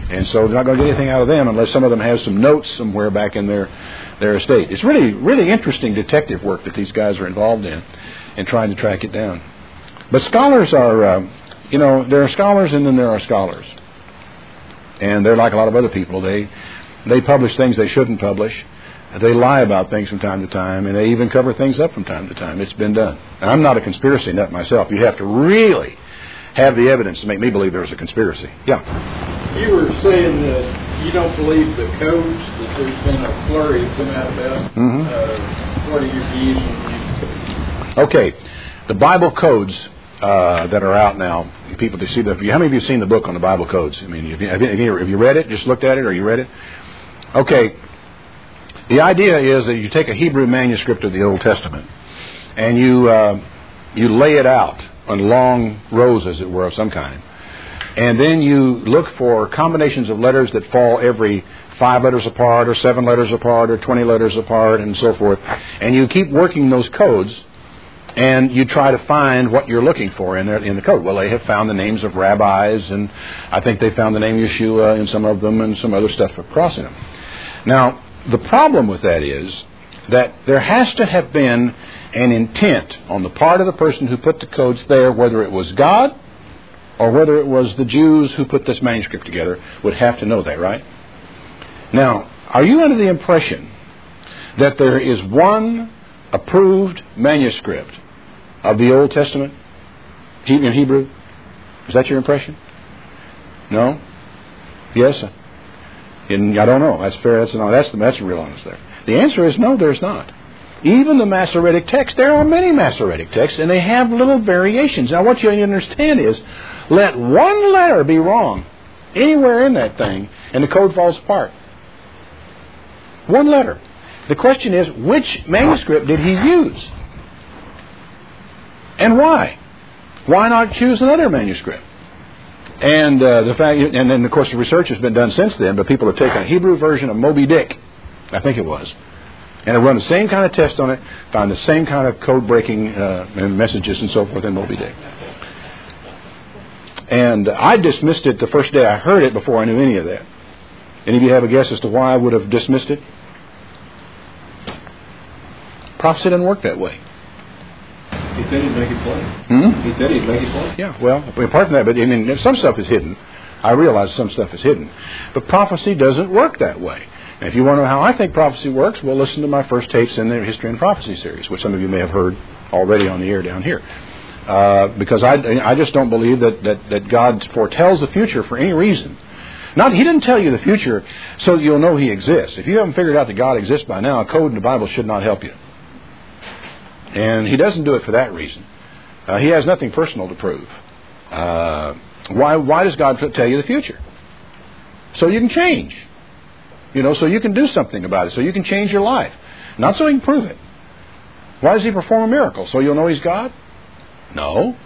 [SPEAKER 2] And so they're not going to get anything out of them unless some of them have some notes somewhere back in their estate. It's really, really interesting detective work that these guys are involved in trying to track it down. But scholars are, there are scholars and then there are scholars. And they're like a lot of other people. They publish things they shouldn't publish. They lie about things from time to time, and they even cover things up from time to time. It's been done. And I'm not a conspiracy nut myself. You have to really have the evidence to make me believe there's a conspiracy. Yeah.
[SPEAKER 6] You were saying that you don't believe the codes, that there's been a flurry of them out about.
[SPEAKER 2] Mm-hmm.
[SPEAKER 6] What are your views on these?
[SPEAKER 2] Okay. The Bible codes that are out now, people to see how many of you have seen the book on the Bible codes? I mean, have you read it? Just looked at it, or you read it? Okay. The idea is that you take a Hebrew manuscript of the Old Testament and you lay it out on long rows, as it were, of some kind. And then you look for combinations of letters that fall every 5 letters apart, or 7 letters apart, or 20 letters apart, and so forth. And you keep working those codes, and you try to find what you're looking for in the code. Well, they have found the names of rabbis, and I think they found the name Yeshua in some of them, and some other stuff crossing them. Now, the problem with that is that there has to have been an intent on the part of the person who put the codes there, whether it was God or whether it was the Jews who put this manuscript together, would have to know that, right? Now, are you under the impression that there is one approved manuscript of the Old Testament in Hebrew? Is that your impression? No? Yes? I don't know. That's fair. That's the real honest there. The answer is no, there's not. Even the Masoretic text, there are many Masoretic texts, and they have little variations. Now, what you need to understand is, let one letter be wrong anywhere in that thing, and the code falls apart. One letter. The question is, which manuscript did he use? And why? Why not choose another manuscript? And and then of course the research has been done since then, but people have taken a Hebrew version of Moby Dick, I think it was, and have run the same kind of test on it, found the same kind of code-breaking messages and so forth in Moby Dick. And I dismissed it the first day I heard it before I knew any of that. Any of you have a guess as to why I would have dismissed it? Prophecy doesn't work that way.
[SPEAKER 3] He said he'd make it plain.
[SPEAKER 2] Hmm?
[SPEAKER 3] He said he'd make it plain.
[SPEAKER 2] Yeah, well, apart from that, but I mean, some stuff is hidden. I realize some stuff is hidden. But prophecy doesn't work that way. And if you want to know how I think prophecy works, well, listen to my first tapes in the History and Prophecy series, which some of you may have heard already on the air down here. Because I just don't believe that God foretells the future for any reason. He didn't tell you the future so that you'll know He exists. If you haven't figured out that God exists by now, a code in the Bible should not help you. And He doesn't do it for that reason. He has nothing personal to prove. Why does God tell you the future? So you can change. So you can do something about it. So you can change your life. Not so He can prove it. Why does He perform a miracle? So you'll know He's God? No.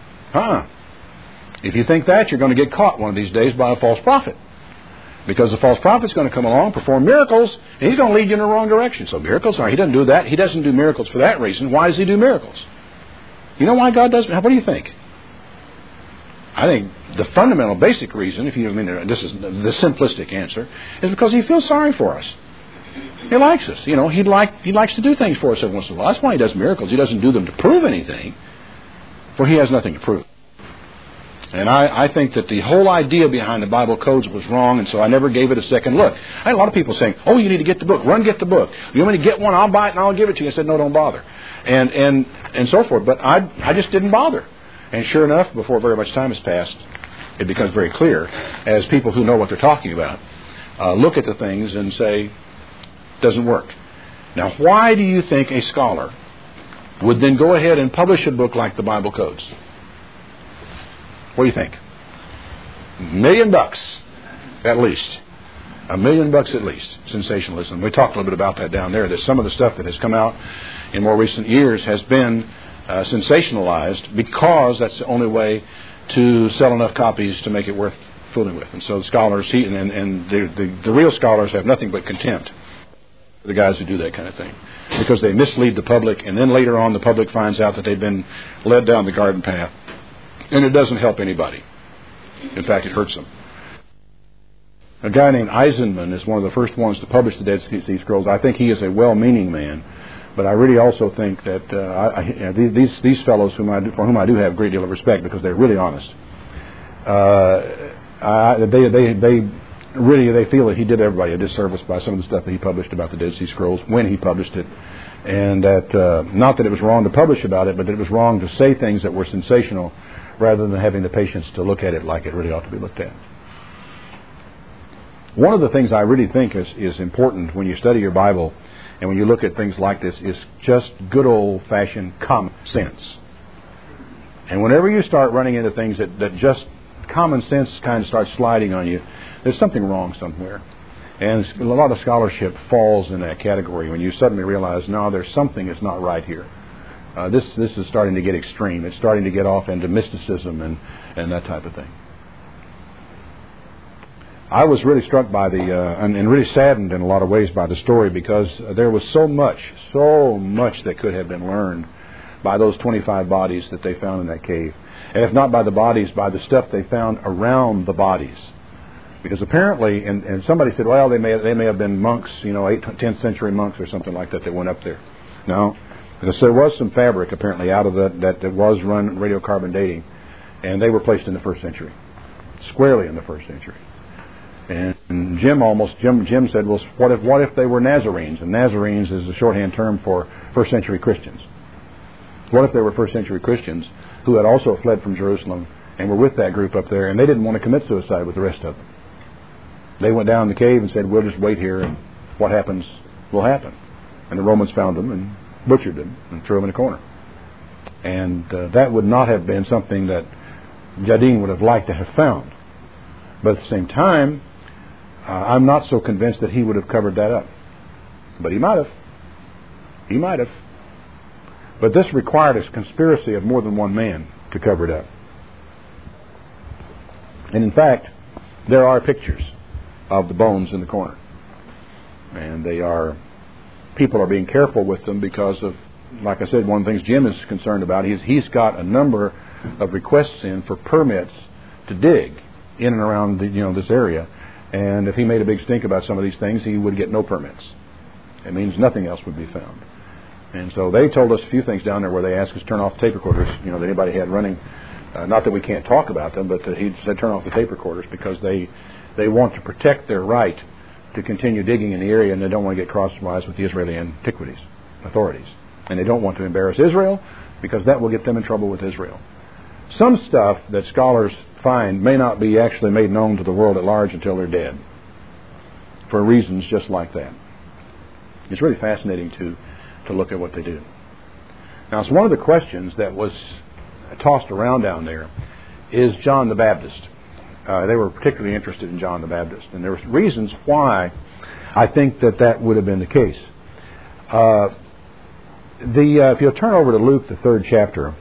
[SPEAKER 2] If you think that, you're going to get caught one of these days by a false prophet. Because the false prophet's going to come along, perform miracles, and he's going to lead you in the wrong direction. So miracles, He doesn't do that. He doesn't do miracles for that reason. Why does He do miracles? You know why God does? What do you think? I think the fundamental, basic reason, this is the simplistic answer, is because He feels sorry for us. He likes us. He likes to do things for us every once in a while. That's why He does miracles. He doesn't do them to prove anything, for He has nothing to prove. And I think that the whole idea behind the Bible codes was wrong, and so I never gave it a second look. I had a lot of people saying, "Oh, you need to get the book. Run, get the book. You want me to get one? I'll buy it and I'll give it to you." I said, "No, don't bother," and so forth. But I just didn't bother. And sure enough, before very much time has passed, it becomes very clear as people who know what they're talking about look at the things and say, "Doesn't work." Now, why do you think a scholar would then go ahead and publish a book like the Bible Codes? What do you think? $1 million at least. $1 million at least. Sensationalism. We talked a little bit about that down there. That some of the stuff that has come out in more recent years has been sensationalized because that's the only way to sell enough copies to make it worth fooling with. And so the scholars, and the real scholars have nothing but contempt for the guys who do that kind of thing. Because they mislead the public, and then later on the public finds out that they've been led down the garden path. And it doesn't help anybody. In fact, it hurts them. A guy named Eisenman is one of the first ones to publish the Dead Sea Scrolls. I think he is a well-meaning man, but I really also think that these fellows for whom I do have a great deal of respect because they're really honest. They feel that he did everybody a disservice by some of the stuff that he published about the Dead Sea Scrolls when he published it, and that not that it was wrong to publish about it, but that it was wrong to say things that were sensational rather than having the patience to look at it like it really ought to be looked at. One of the things I really think is important when you study your Bible and when you look at things like this is just good old-fashioned common sense. And whenever you start running into things that just common sense kind of starts sliding on you, there's something wrong somewhere. And a lot of scholarship falls in that category when you suddenly realize, no, there's something that's not right here. This is starting to get extreme. It's starting to get off into mysticism and that type of thing. I was really struck by and really saddened in a lot of ways by the story because there was so much that could have been learned by those 25 bodies that they found in that cave. And if not by the bodies, by the stuff they found around the bodies. Because apparently, and somebody said, well, they may have been monks, 8th, 10th century monks or something like that went up there. No, because there was some fabric apparently out of that was run radiocarbon dating, and they were placed in the 1st century, squarely in the 1st century. And Jim said, well, what if they were Nazarenes? And Nazarenes is a shorthand term for 1st century Christians. What if they were 1st century Christians who had also fled from Jerusalem and were with that group up there, and they didn't want to commit suicide with the rest of them? They went down in the cave and said, we'll just wait here, and what happens will happen. And the Romans found them and butchered them and threw them in a corner. And that would not have been something that Jadin would have liked to have found. But at the same time, I'm not so convinced that he would have covered that up. But he might have. He might have. But this required a conspiracy of more than one man to cover it up. And in fact, there are pictures of the bones in the corner. And people are being careful with them because of, like I said, one of the things Jim is concerned about, he's got a number of requests in for permits to dig in and around this area. And if he made a big stink about some of these things, he would get no permits. It means nothing else would be found. And so they told us a few things down there where they asked us to turn off the tape recorders, that anybody had running. Not that we can't talk about them, but that he said turn off the tape recorders because they want to protect their right to continue digging in the area, and they don't want to get crosswise with the Israeli antiquities authorities. And they don't want to embarrass Israel because that will get them in trouble with Israel. Some stuff that scholars find may not be actually made known to the world at large until they're dead, for reasons just like that. It's really fascinating to look at what they do. Now, it's one of the questions that was tossed around down there is John the Baptist. They were particularly interested in John the Baptist, and there were reasons why I think that would have been the case. If you'll turn over to Luke, the 3rd chapter,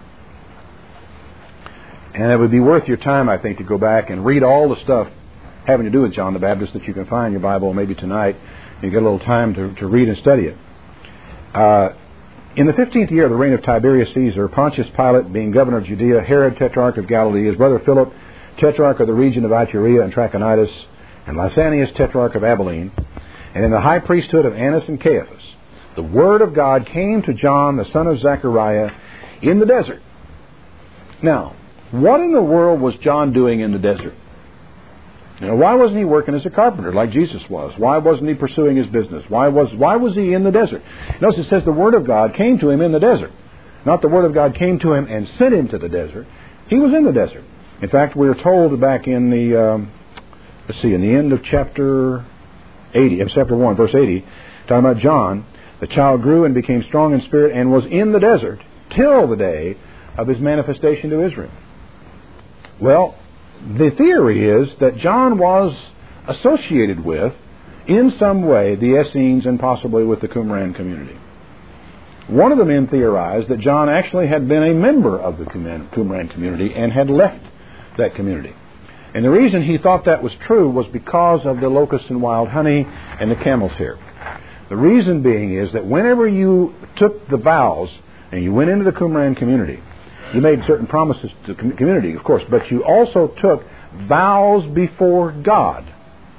[SPEAKER 2] and it would be worth your time, I think, to go back and read all the stuff having to do with John the Baptist that you can find in your Bible maybe tonight, and you get a little time to read and study it. In the 15th year of the reign of Tiberius Caesar, Pontius Pilate being governor of Judea, Herod, tetrarch of Galilee, his brother Philip, tetrarch of the region of Iturea and Trachonitis, and Lysanias, tetrarch of Abilene, and in the high priesthood of Annas and Caiaphas, the word of God came to John, the son of Zechariah, in the desert. Now, what in the world was John doing in the desert? Why wasn't he working as a carpenter like Jesus was? Why wasn't he pursuing his business? Why was he in the desert? Notice it says the Word of God came to him in the desert. Not the Word of God came to him and sent him to the desert. He was in the desert. In fact, we are told back in the, in the end of chapter 80, of chapter 1, verse 80, talking about John, the child grew and became strong in spirit and was in the desert till the day of his manifestation to Israel. Well, the theory is that John was associated with, in some way, the Essenes and possibly with the Qumran community. One of the men theorized that John actually had been a member of the Qumran community and had left that community. And the reason he thought that was true was because of the locusts and wild honey and the camel's hair. The reason being is that whenever you took the vows and you went into the Qumran community, you made certain promises to the community, of course, but you also took vows before God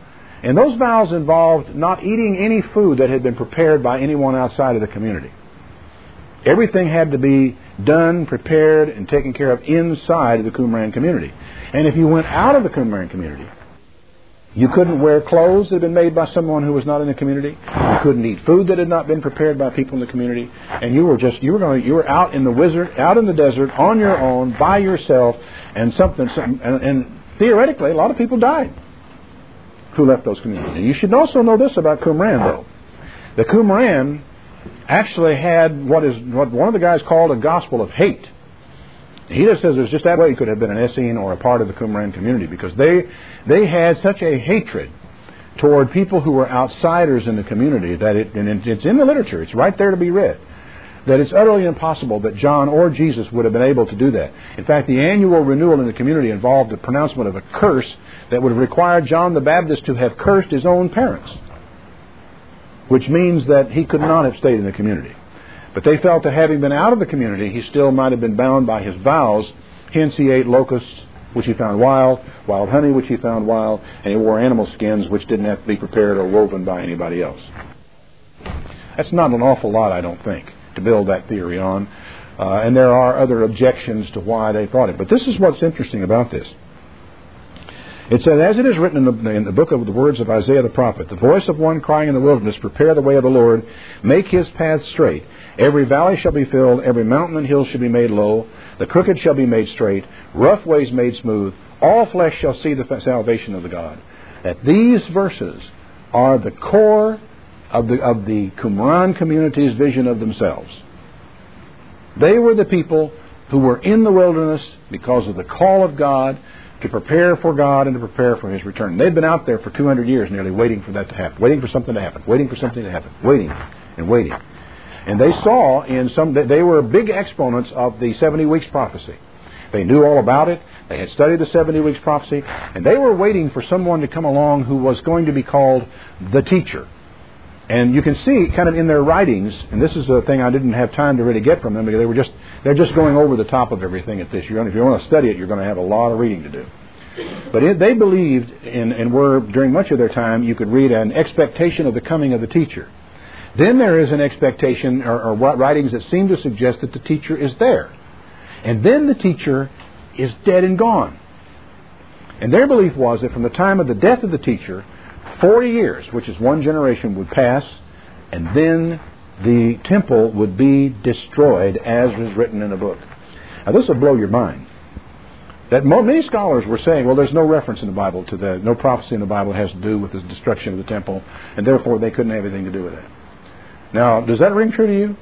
[SPEAKER 2] And those vows involved not eating any food that had been prepared by anyone outside of the community. Everything had to be done, prepared, and taken care of inside of the Qumran community. And if you went out of the Qumran community, you couldn't wear clothes that had been made by someone who was not in the community. You couldn't eat food that had not been prepared by people in the community. And you were out in the desert on your own by yourself, and theoretically a lot of people died who left those communities. And you should also know this about Qumran, though. The Qumran actually had what one of the guys called a gospel of hate. He just says there's just that way he could have been an Essene or a part of the Qumran community, because they had such a hatred toward people who were outsiders in the community that it's in the literature, it's right there to be read, that it's utterly impossible that John or Jesus would have been able to do that. In fact, the annual renewal in the community involved the pronouncement of a curse that would have required John the Baptist to have cursed his own parents, which means that he could not have stayed in the community. But they felt that having been out of the community, he still might have been bound by his vows. Hence he ate locusts, which he found wild honey, which he found wild, and he wore animal skins, which didn't have to be prepared or woven by anybody else. That's not an awful lot, I don't think, to build that theory on. And there are other objections to why they thought it. But this is what's interesting about this. It says, as it is written in the book of the words of Isaiah the prophet, the voice of one crying in the wilderness, prepare the way of the Lord, make his path straight. Every valley shall be filled, every mountain and hill shall be made low, the crooked shall be made straight, rough ways made smooth, all flesh shall see the salvation of the God. That these verses are the core of the Qumran community's vision of themselves. They were the people who were in the wilderness because of the call of God to prepare for God and to prepare for His return. They'd been out there for 200 years nearly waiting for that to happen, waiting for something to happen, waiting for something to happen, waiting and waiting. And they saw they were big exponents of the 70 weeks prophecy. They knew all about it. They had studied the 70 weeks prophecy. And they were waiting for someone to come along who was going to be called the teacher. And you can see kind of in their writings, and this is a thing I didn't have time to really get from them, because they're just going over the top of everything at this. If you want to study it, you're going to have a lot of reading to do. But they believed, and were, during much of their time, you could read an expectation of the coming of the teacher. Then there is an expectation or writings that seem to suggest that the teacher is there. And then the teacher is dead and gone. And their belief was that from the time of the death of the teacher, 40 years, which is one generation, would pass, and then the temple would be destroyed, as was written in the book. Now this will blow your mind. That many scholars were saying, well, there's no reference in the Bible to that, no prophecy in the Bible has to do with the destruction of the temple, and therefore they couldn't have anything to do with that. Now, does that ring true to you?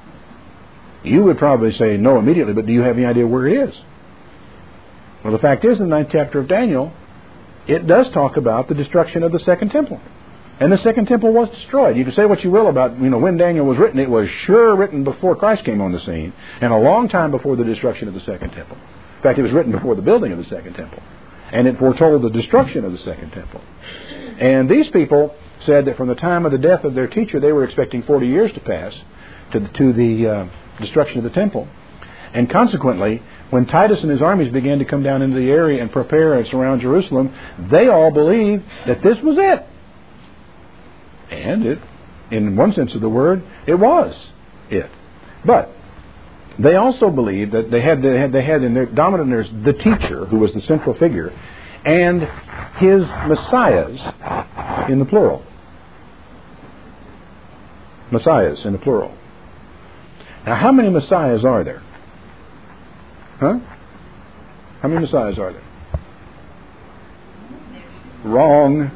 [SPEAKER 2] You would probably say no immediately, but do you have any idea where it is? Well, the fact is, in the 9th chapter of Daniel, it does talk about the destruction of the second temple. And the second temple was destroyed. You can say what you will about, when Daniel was written. It was sure written before Christ came on the scene, and a long time before the destruction of the second temple. In fact, it was written before the building of the second temple. And it foretold the destruction of the second temple. And these people said that from the time of the death of their teacher, they were expecting 40 years to pass to the destruction of the temple. And consequently, when Titus and his armies began to come down into the area and prepare and surround Jerusalem, they all believed that this was it. And it, in one sense of the word, it was it. But they also believed that they had in their dominant there's the teacher, who was the central figure, and his messiahs in the plural. Messiahs in the plural. Now, how many messiahs are there? Huh? How many messiahs are there? Wrong.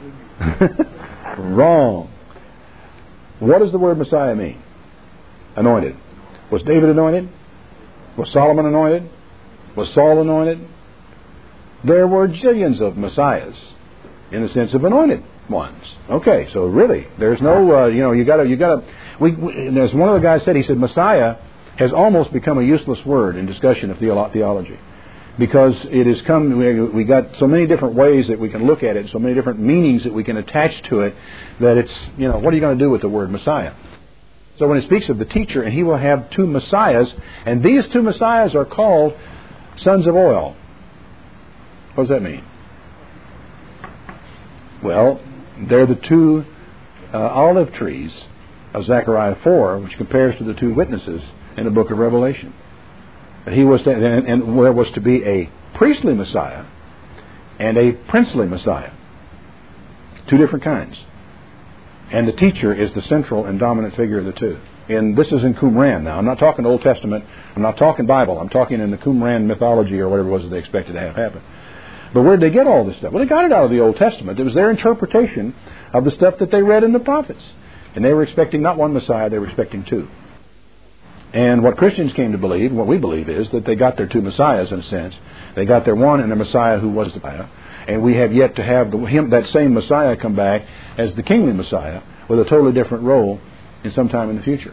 [SPEAKER 2] Wrong. What does the word Messiah mean? Anointed. Was David anointed? Was Solomon anointed? Was Saul anointed? There were jillions of messiahs in the sense of anointed ones. Okay, so really, there's no, you gotta. There's one of the guys said, he said, Messiah has almost become a useless word in discussion of theology, because it has come. We got so many different ways that we can look at it, so many different meanings that we can attach to it, that it's, what are you going to do with the word Messiah? So when it speaks of the teacher, and he will have two messiahs, and these two messiahs are called sons of oil. What does that mean? Well, They're the two olive trees of Zechariah 4, which compares to the two witnesses in the book of Revelation. He was to, and there was to be a priestly Messiah and a princely Messiah. Two different kinds. And the teacher is the central and dominant figure of the two. And this is in Qumran now. I'm not talking Old Testament. I'm not talking Bible. I'm talking in the Qumran mythology or whatever it was that they expected to have happen. But where did they get all this stuff? Well, they got it out of the Old Testament. It was their interpretation of the stuff that they read in the prophets. And they were expecting not one Messiah, they were expecting two. And what Christians came to believe, what we believe is that they got their two Messiahs in a sense. They got their one and their Messiah who was the Messiah. And we have yet to have that same Messiah come back as the kingly Messiah with a totally different role in some time in the future.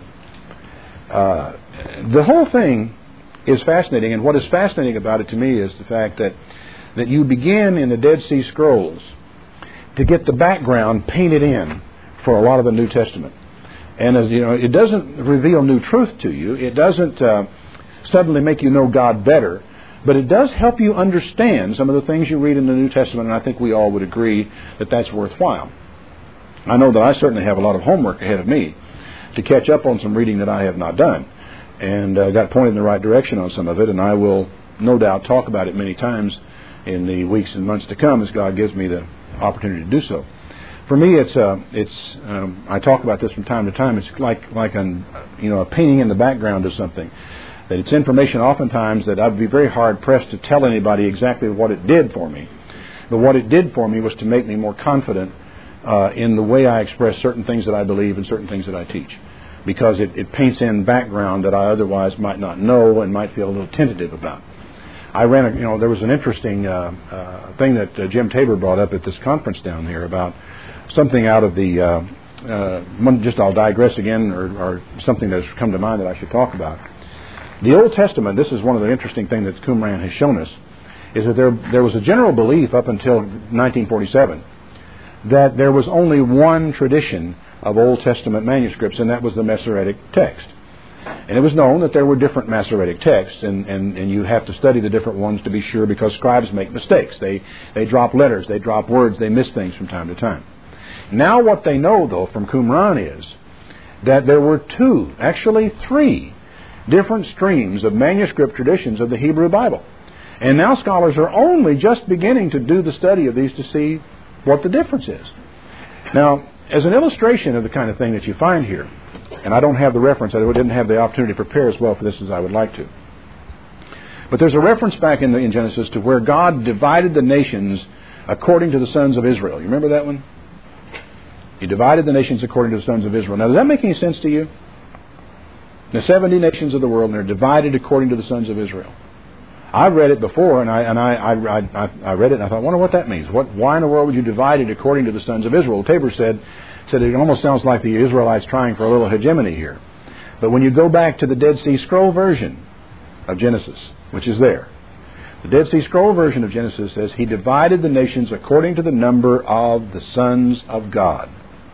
[SPEAKER 2] The whole thing is fascinating, and what is fascinating about it to me is the fact that you begin in the Dead Sea Scrolls to get the background painted in for a lot of the New Testament. And as you know, it doesn't reveal new truth to you. It doesn't suddenly make you know God better. But it does help you understand some of the things you read in the New Testament, and I think we all would agree that that's worthwhile. I know that I certainly have a lot of homework ahead of me to catch up on some reading that I have not done, and got pointed in the right direction on some of it, and I will no doubt talk about it many times in the weeks and months to come as God gives me the opportunity to do so. For me, I talk about this from time to time. It's like a painting in the background of something. That it's information oftentimes that I'd be very hard pressed to tell anybody exactly what it did for me. But what it did for me was to make me more confident in the way I express certain things that I believe and certain things that I teach. Because it paints in background that I otherwise might not know and might feel a little tentative about. I ran there was an interesting thing that Jim Tabor brought up at this conference down here about something out of the, I'll digress again, or something that's come to mind that I should talk about. The Old Testament, this is one of the interesting things that Qumran has shown us, is that there was a general belief up until 1947 that there was only one tradition of Old Testament manuscripts, and that was the Masoretic text. And it was known that there were different Masoretic texts, and you have to study the different ones to be sure, because scribes make mistakes. They drop letters, they drop words, they miss things from time to time. Now what they know, though, from Qumran is that there were three different streams of manuscript traditions of the Hebrew Bible. And now scholars are only just beginning to do the study of these to see what the difference is. Now, as an illustration of the kind of thing that you find here, and I don't have the reference, I didn't have the opportunity to prepare as well for this as I would like to. But there's a reference back in Genesis to where God divided the nations according to the sons of Israel. You remember that one? He divided the nations according to the sons of Israel. Now, does that make any sense to you? There's 70 nations of the world, and they're divided according to the sons of Israel. I've read it before, and I read it, and I thought, I wonder what that means. Why in the world would you divide it according to the sons of Israel? Tabor said it almost sounds like the Israelites trying for a little hegemony here. But when you go back to the Dead Sea Scroll version of Genesis, which is there, the Dead Sea Scroll version of Genesis says, He divided the nations according to the number of the sons of God.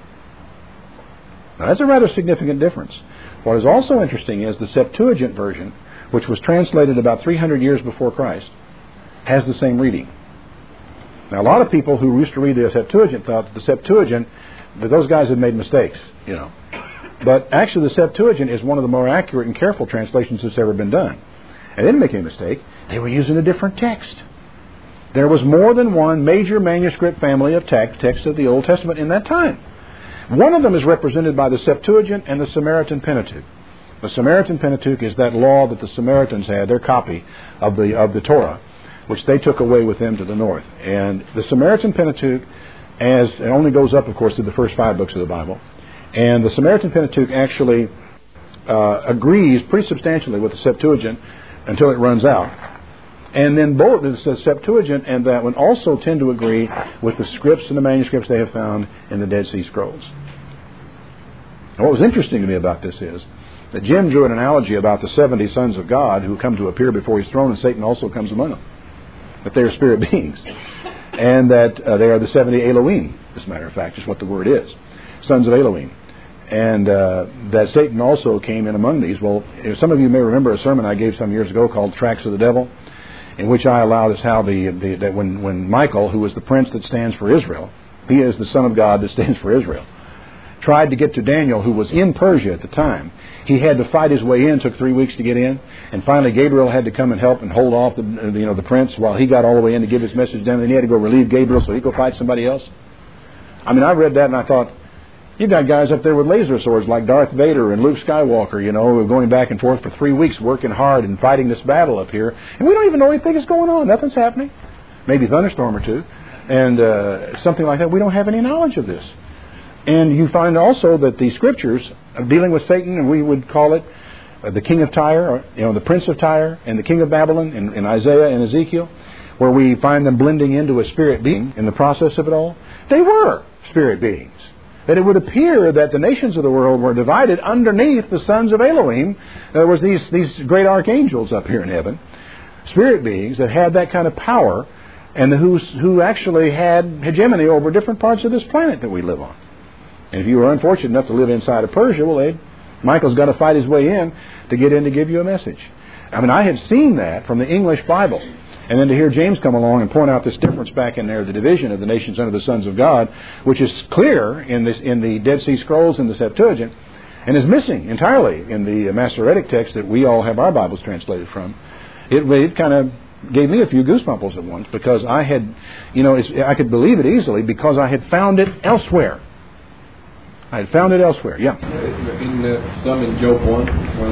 [SPEAKER 2] Now, that's a rather significant difference. What is also interesting is the Septuagint version, which was translated about 300 years before Christ, has the same reading. Now, a lot of people who used to read the Septuagint thought that the Septuagint, that those guys had made mistakes, But actually, the Septuagint is one of the more accurate and careful translations that's ever been done. And they didn't make any mistake. They were using a different text. There was more than one major manuscript family of texts of the Old Testament in that time. One of them is represented by the Septuagint and the Samaritan Pentateuch. The Samaritan Pentateuch is that law that the Samaritans had, their copy of the Torah, which they took away with them to the north. And the Samaritan Pentateuch, as it only goes up, of course, to the first 5 books of the Bible, and the Samaritan Pentateuch actually agrees pretty substantially with the Septuagint until it runs out. And then both the Septuagint and that one also tend to agree with the scripts and the manuscripts they have found in the Dead Sea Scrolls. And what was interesting to me about this is that Jim drew an analogy about the 70 sons of God who come to appear before His throne, and Satan also comes among them. That they are spirit beings. And that they are the 70 Elohim, as a matter of fact, is what the word is. Sons of Elohim. And that Satan also came in among these. Well, some of you may remember a sermon I gave some years ago called Tracks of the Devil, in which I allowed us how that when Michael, who was the prince that stands for Israel, He is the Son of God that stands for Israel. Tried to get to Daniel, who was in Persia at the time. He had to fight his way in, took 3 weeks to get in, and finally Gabriel had to come and help and hold off the prince while he got all the way in to give his message down. Then he had to go relieve Gabriel so he could go fight somebody else. I mean, I read that and I thought, you got guys up there with laser swords like Darth Vader and Luke Skywalker, going back and forth for 3 weeks, working hard and fighting this battle up here, and we don't even know anything is going on. Nothing's happening. Maybe a thunderstorm or two, and something like that. We don't have any knowledge of this. And you find also that the Scriptures are dealing with Satan, and we would call it the king of Tyre, the prince of Tyre, and the king of Babylon in Isaiah and Ezekiel, where we find them blending into a spirit being in the process of it all. They were spirit beings. That it would appear that the nations of the world were divided underneath the sons of Elohim. There was these great archangels up here in heaven, spirit beings that had that kind of power, and who actually had hegemony over different parts of this planet that we live on. And if you were unfortunate enough to live inside of Persia, well, Michael's got to fight his way in to get in to give you a message. I mean, I had seen that from the English Bible. And then to hear James come along and point out this difference back in there, the division of the nations under the sons of God, which is clear in the Dead Sea Scrolls and the Septuagint, and is missing entirely in the Masoretic text that we all have our Bibles translated from. It kind of gave me a few goosebumps at once, because I had, I could believe it easily because I had found it elsewhere. I had found it elsewhere, yeah.
[SPEAKER 3] In some in Job 1?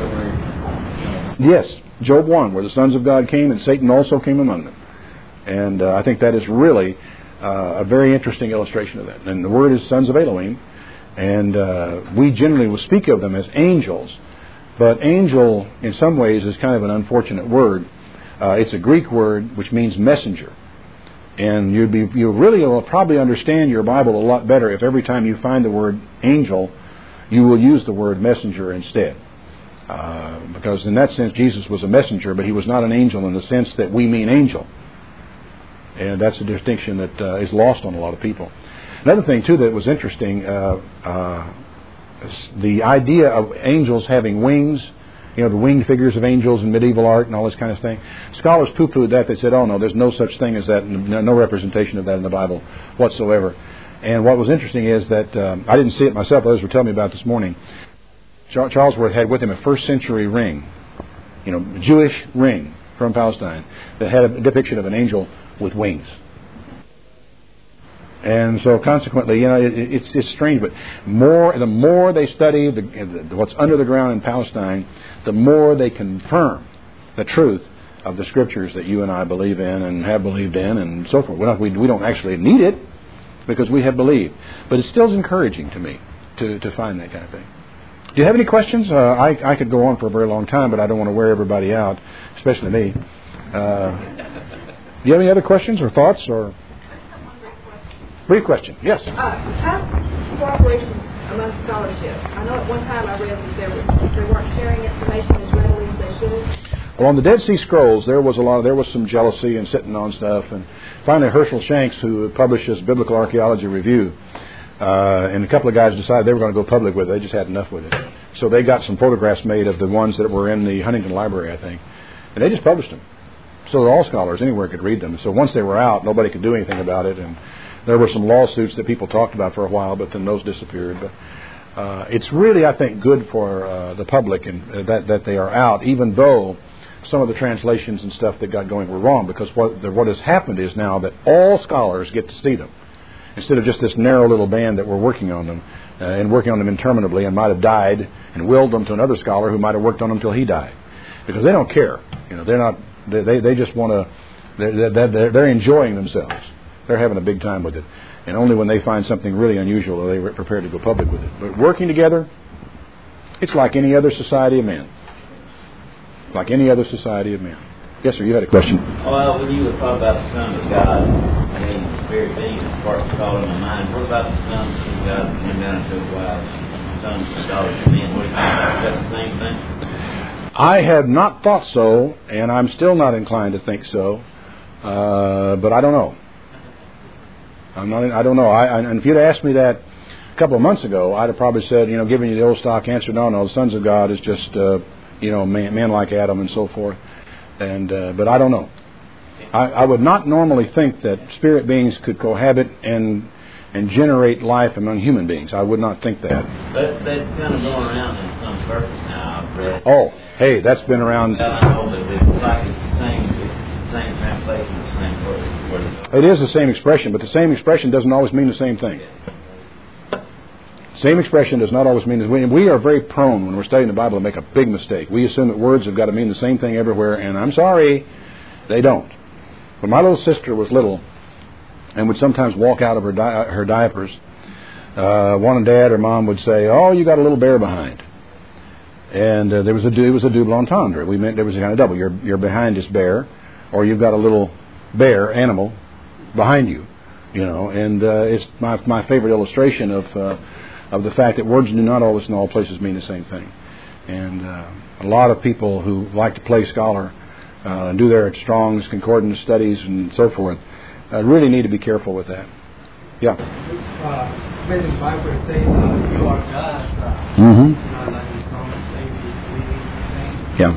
[SPEAKER 2] Yes, Job 1, where the sons of God came and Satan also came among them. And I think that is really a very interesting illustration of that. And the word is sons of Elohim. And we generally will speak of them as angels. But angel, in some ways, is kind of an unfortunate word. It's a Greek word which means messenger. And you really will probably understand your Bible a lot better if every time you find the word angel, you will use the word messenger instead. Because in that sense, Jesus was a messenger, but he was not an angel in the sense that we mean angel. And that's a distinction that is lost on a lot of people. Another thing, too, that was interesting, the idea of angels having wings, the winged figures of angels in medieval art and all this kind of thing. Scholars poo-pooed that. They said, oh, no, there's no such thing as that, no representation of that in the Bible whatsoever. And what was interesting is that I didn't see it myself. Others were telling me about it this morning. Charlesworth had with him a first century ring, Jewish ring from Palestine that had a depiction of an angel with wings. And so consequently, it's strange, but the more they study what's under the ground in Palestine, the more they confirm the truth of the Scriptures that you and I believe in and have believed in and so forth. We don't actually need it because we have believed. But it still is encouraging to me to find that kind of thing. Do you have any questions? I could go on for a very long time, but I don't want to wear everybody out, especially me. Do you have any other questions or thoughts or... Brief question. Yes.
[SPEAKER 7] How's cooperation among scholarship? I know at one time I read that they weren't sharing information as readily as they should.
[SPEAKER 2] Well, on the Dead Sea Scrolls, there was some jealousy and sitting on stuff, and finally Herschel Shanks, who publishes Biblical Archaeology Review, and a couple of guys decided they were going to go public with it. They just had enough with it, so they got some photographs made of the ones that were in the Huntington Library, I think, and they just published them, so that all scholars anywhere could read them. So once they were out, nobody could do anything about it, and there were some lawsuits that people talked about for a while, but then those disappeared. But it's really, I think, good for the public and that they are out, even though some of the translations and stuff that got going were wrong. Because what has happened is now that all scholars get to see them, instead of just this narrow little band that were working on them and working on them interminably and might have died and willed them to another scholar who might have worked on them until he died. Because they don't care. They're not. They just want to. They're enjoying themselves. They're having a big time with it. And only when they find something really unusual are they prepared to go public with it. But working together, it's like any other society of men. Like any other society of men. Yes, sir, you had a question.
[SPEAKER 4] Well, when you were talking about the Son of God, the spirit being as part of calling my mind, what about the sons of God that came down to the wives, sons of daughters of men? What do you think? Is that the same thing?
[SPEAKER 2] I have not thought so, and I'm still not inclined to think so. But I don't know. I don't know. And if you'd asked me that a couple of months ago, I'd have probably said, giving you the old stock answer, no, the sons of God is just, men like Adam and so forth. And but I don't know. I would not normally think that spirit beings could cohabit and and generate life among human beings. I would not think that.
[SPEAKER 4] That's kind of going around in some circles now, I've read.
[SPEAKER 2] Oh, hey, that's been around.
[SPEAKER 4] I know that it's like it's the same translation, the same word.
[SPEAKER 2] It is the same expression, but the same expression doesn't always mean the same thing. Same expression does not always mean that. We are very prone, when we're studying the Bible, to make a big mistake. We assume that words have got to mean the same thing everywhere, and I'm sorry, they don't. When my little sister was little and would sometimes walk out of her diapers, one dad or mom would say, "Oh, you got a little bear behind." And it was a double entendre. We meant there was a kind of double. You're behind this bear, or you've got a little bear animal behind you. And it's my favorite illustration of the fact that words do not always in all places mean the same thing. And a lot of people who like to play scholar and do their Strong's Concordance studies and so forth really need to be careful with that. Yeah.
[SPEAKER 5] Maybe the Bible would say, you are God.
[SPEAKER 2] Mm-hmm.
[SPEAKER 5] Like you promised, Savior,
[SPEAKER 2] yeah.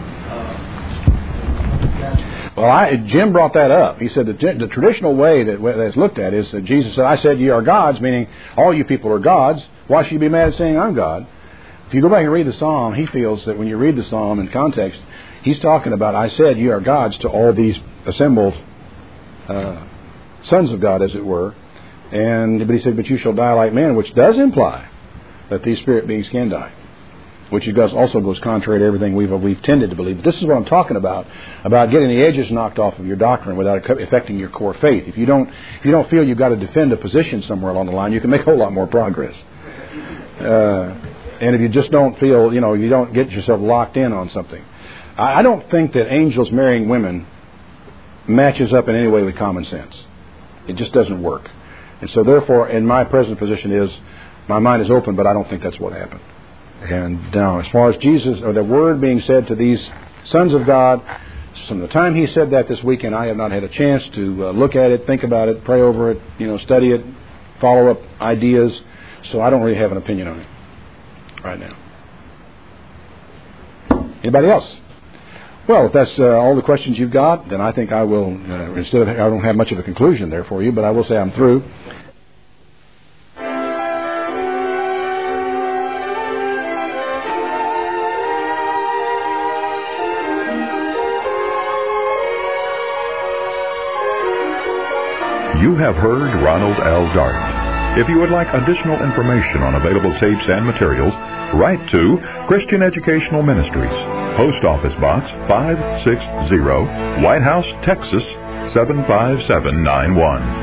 [SPEAKER 2] Well, Jim brought that up. He said that the traditional way that it's looked at is that Jesus said, "I said ye are gods," meaning all you people are gods. Why should you be mad at saying I'm God? If you go back and read the Psalm, he feels that when you read the Psalm in context, he's talking about, "I said ye are gods" to all these assembled sons of God, as it were. But he said, "But you shall die like men," which does imply that these spirit beings can die, which also goes contrary to everything we've tended to believe. But this is what I'm talking about getting the edges knocked off of your doctrine without affecting your core faith. If you don't feel you've got to defend a position somewhere along the line, you can make a whole lot more progress. And if you just don't feel, you don't get yourself locked in on something. I don't think that angels marrying women matches up in any way with common sense. It just doesn't work. And so therefore, in my present position is, my mind is open, but I don't think that's what happened. And now, as far as Jesus, or the word being said to these sons of God, from the time he said that this weekend, I have not had a chance to look at it, think about it, pray over it, study it, follow up ideas. So I don't really have an opinion on it right now. Anybody else? Well, if that's all the questions you've got, then I think I will, I don't have much of a conclusion there for you, but I will say I'm through.
[SPEAKER 1] You have heard Ronald L. Dart. If you would like additional information on available tapes and materials, write to Christian Educational Ministries, Post Office Box 560, White House, Texas 75791.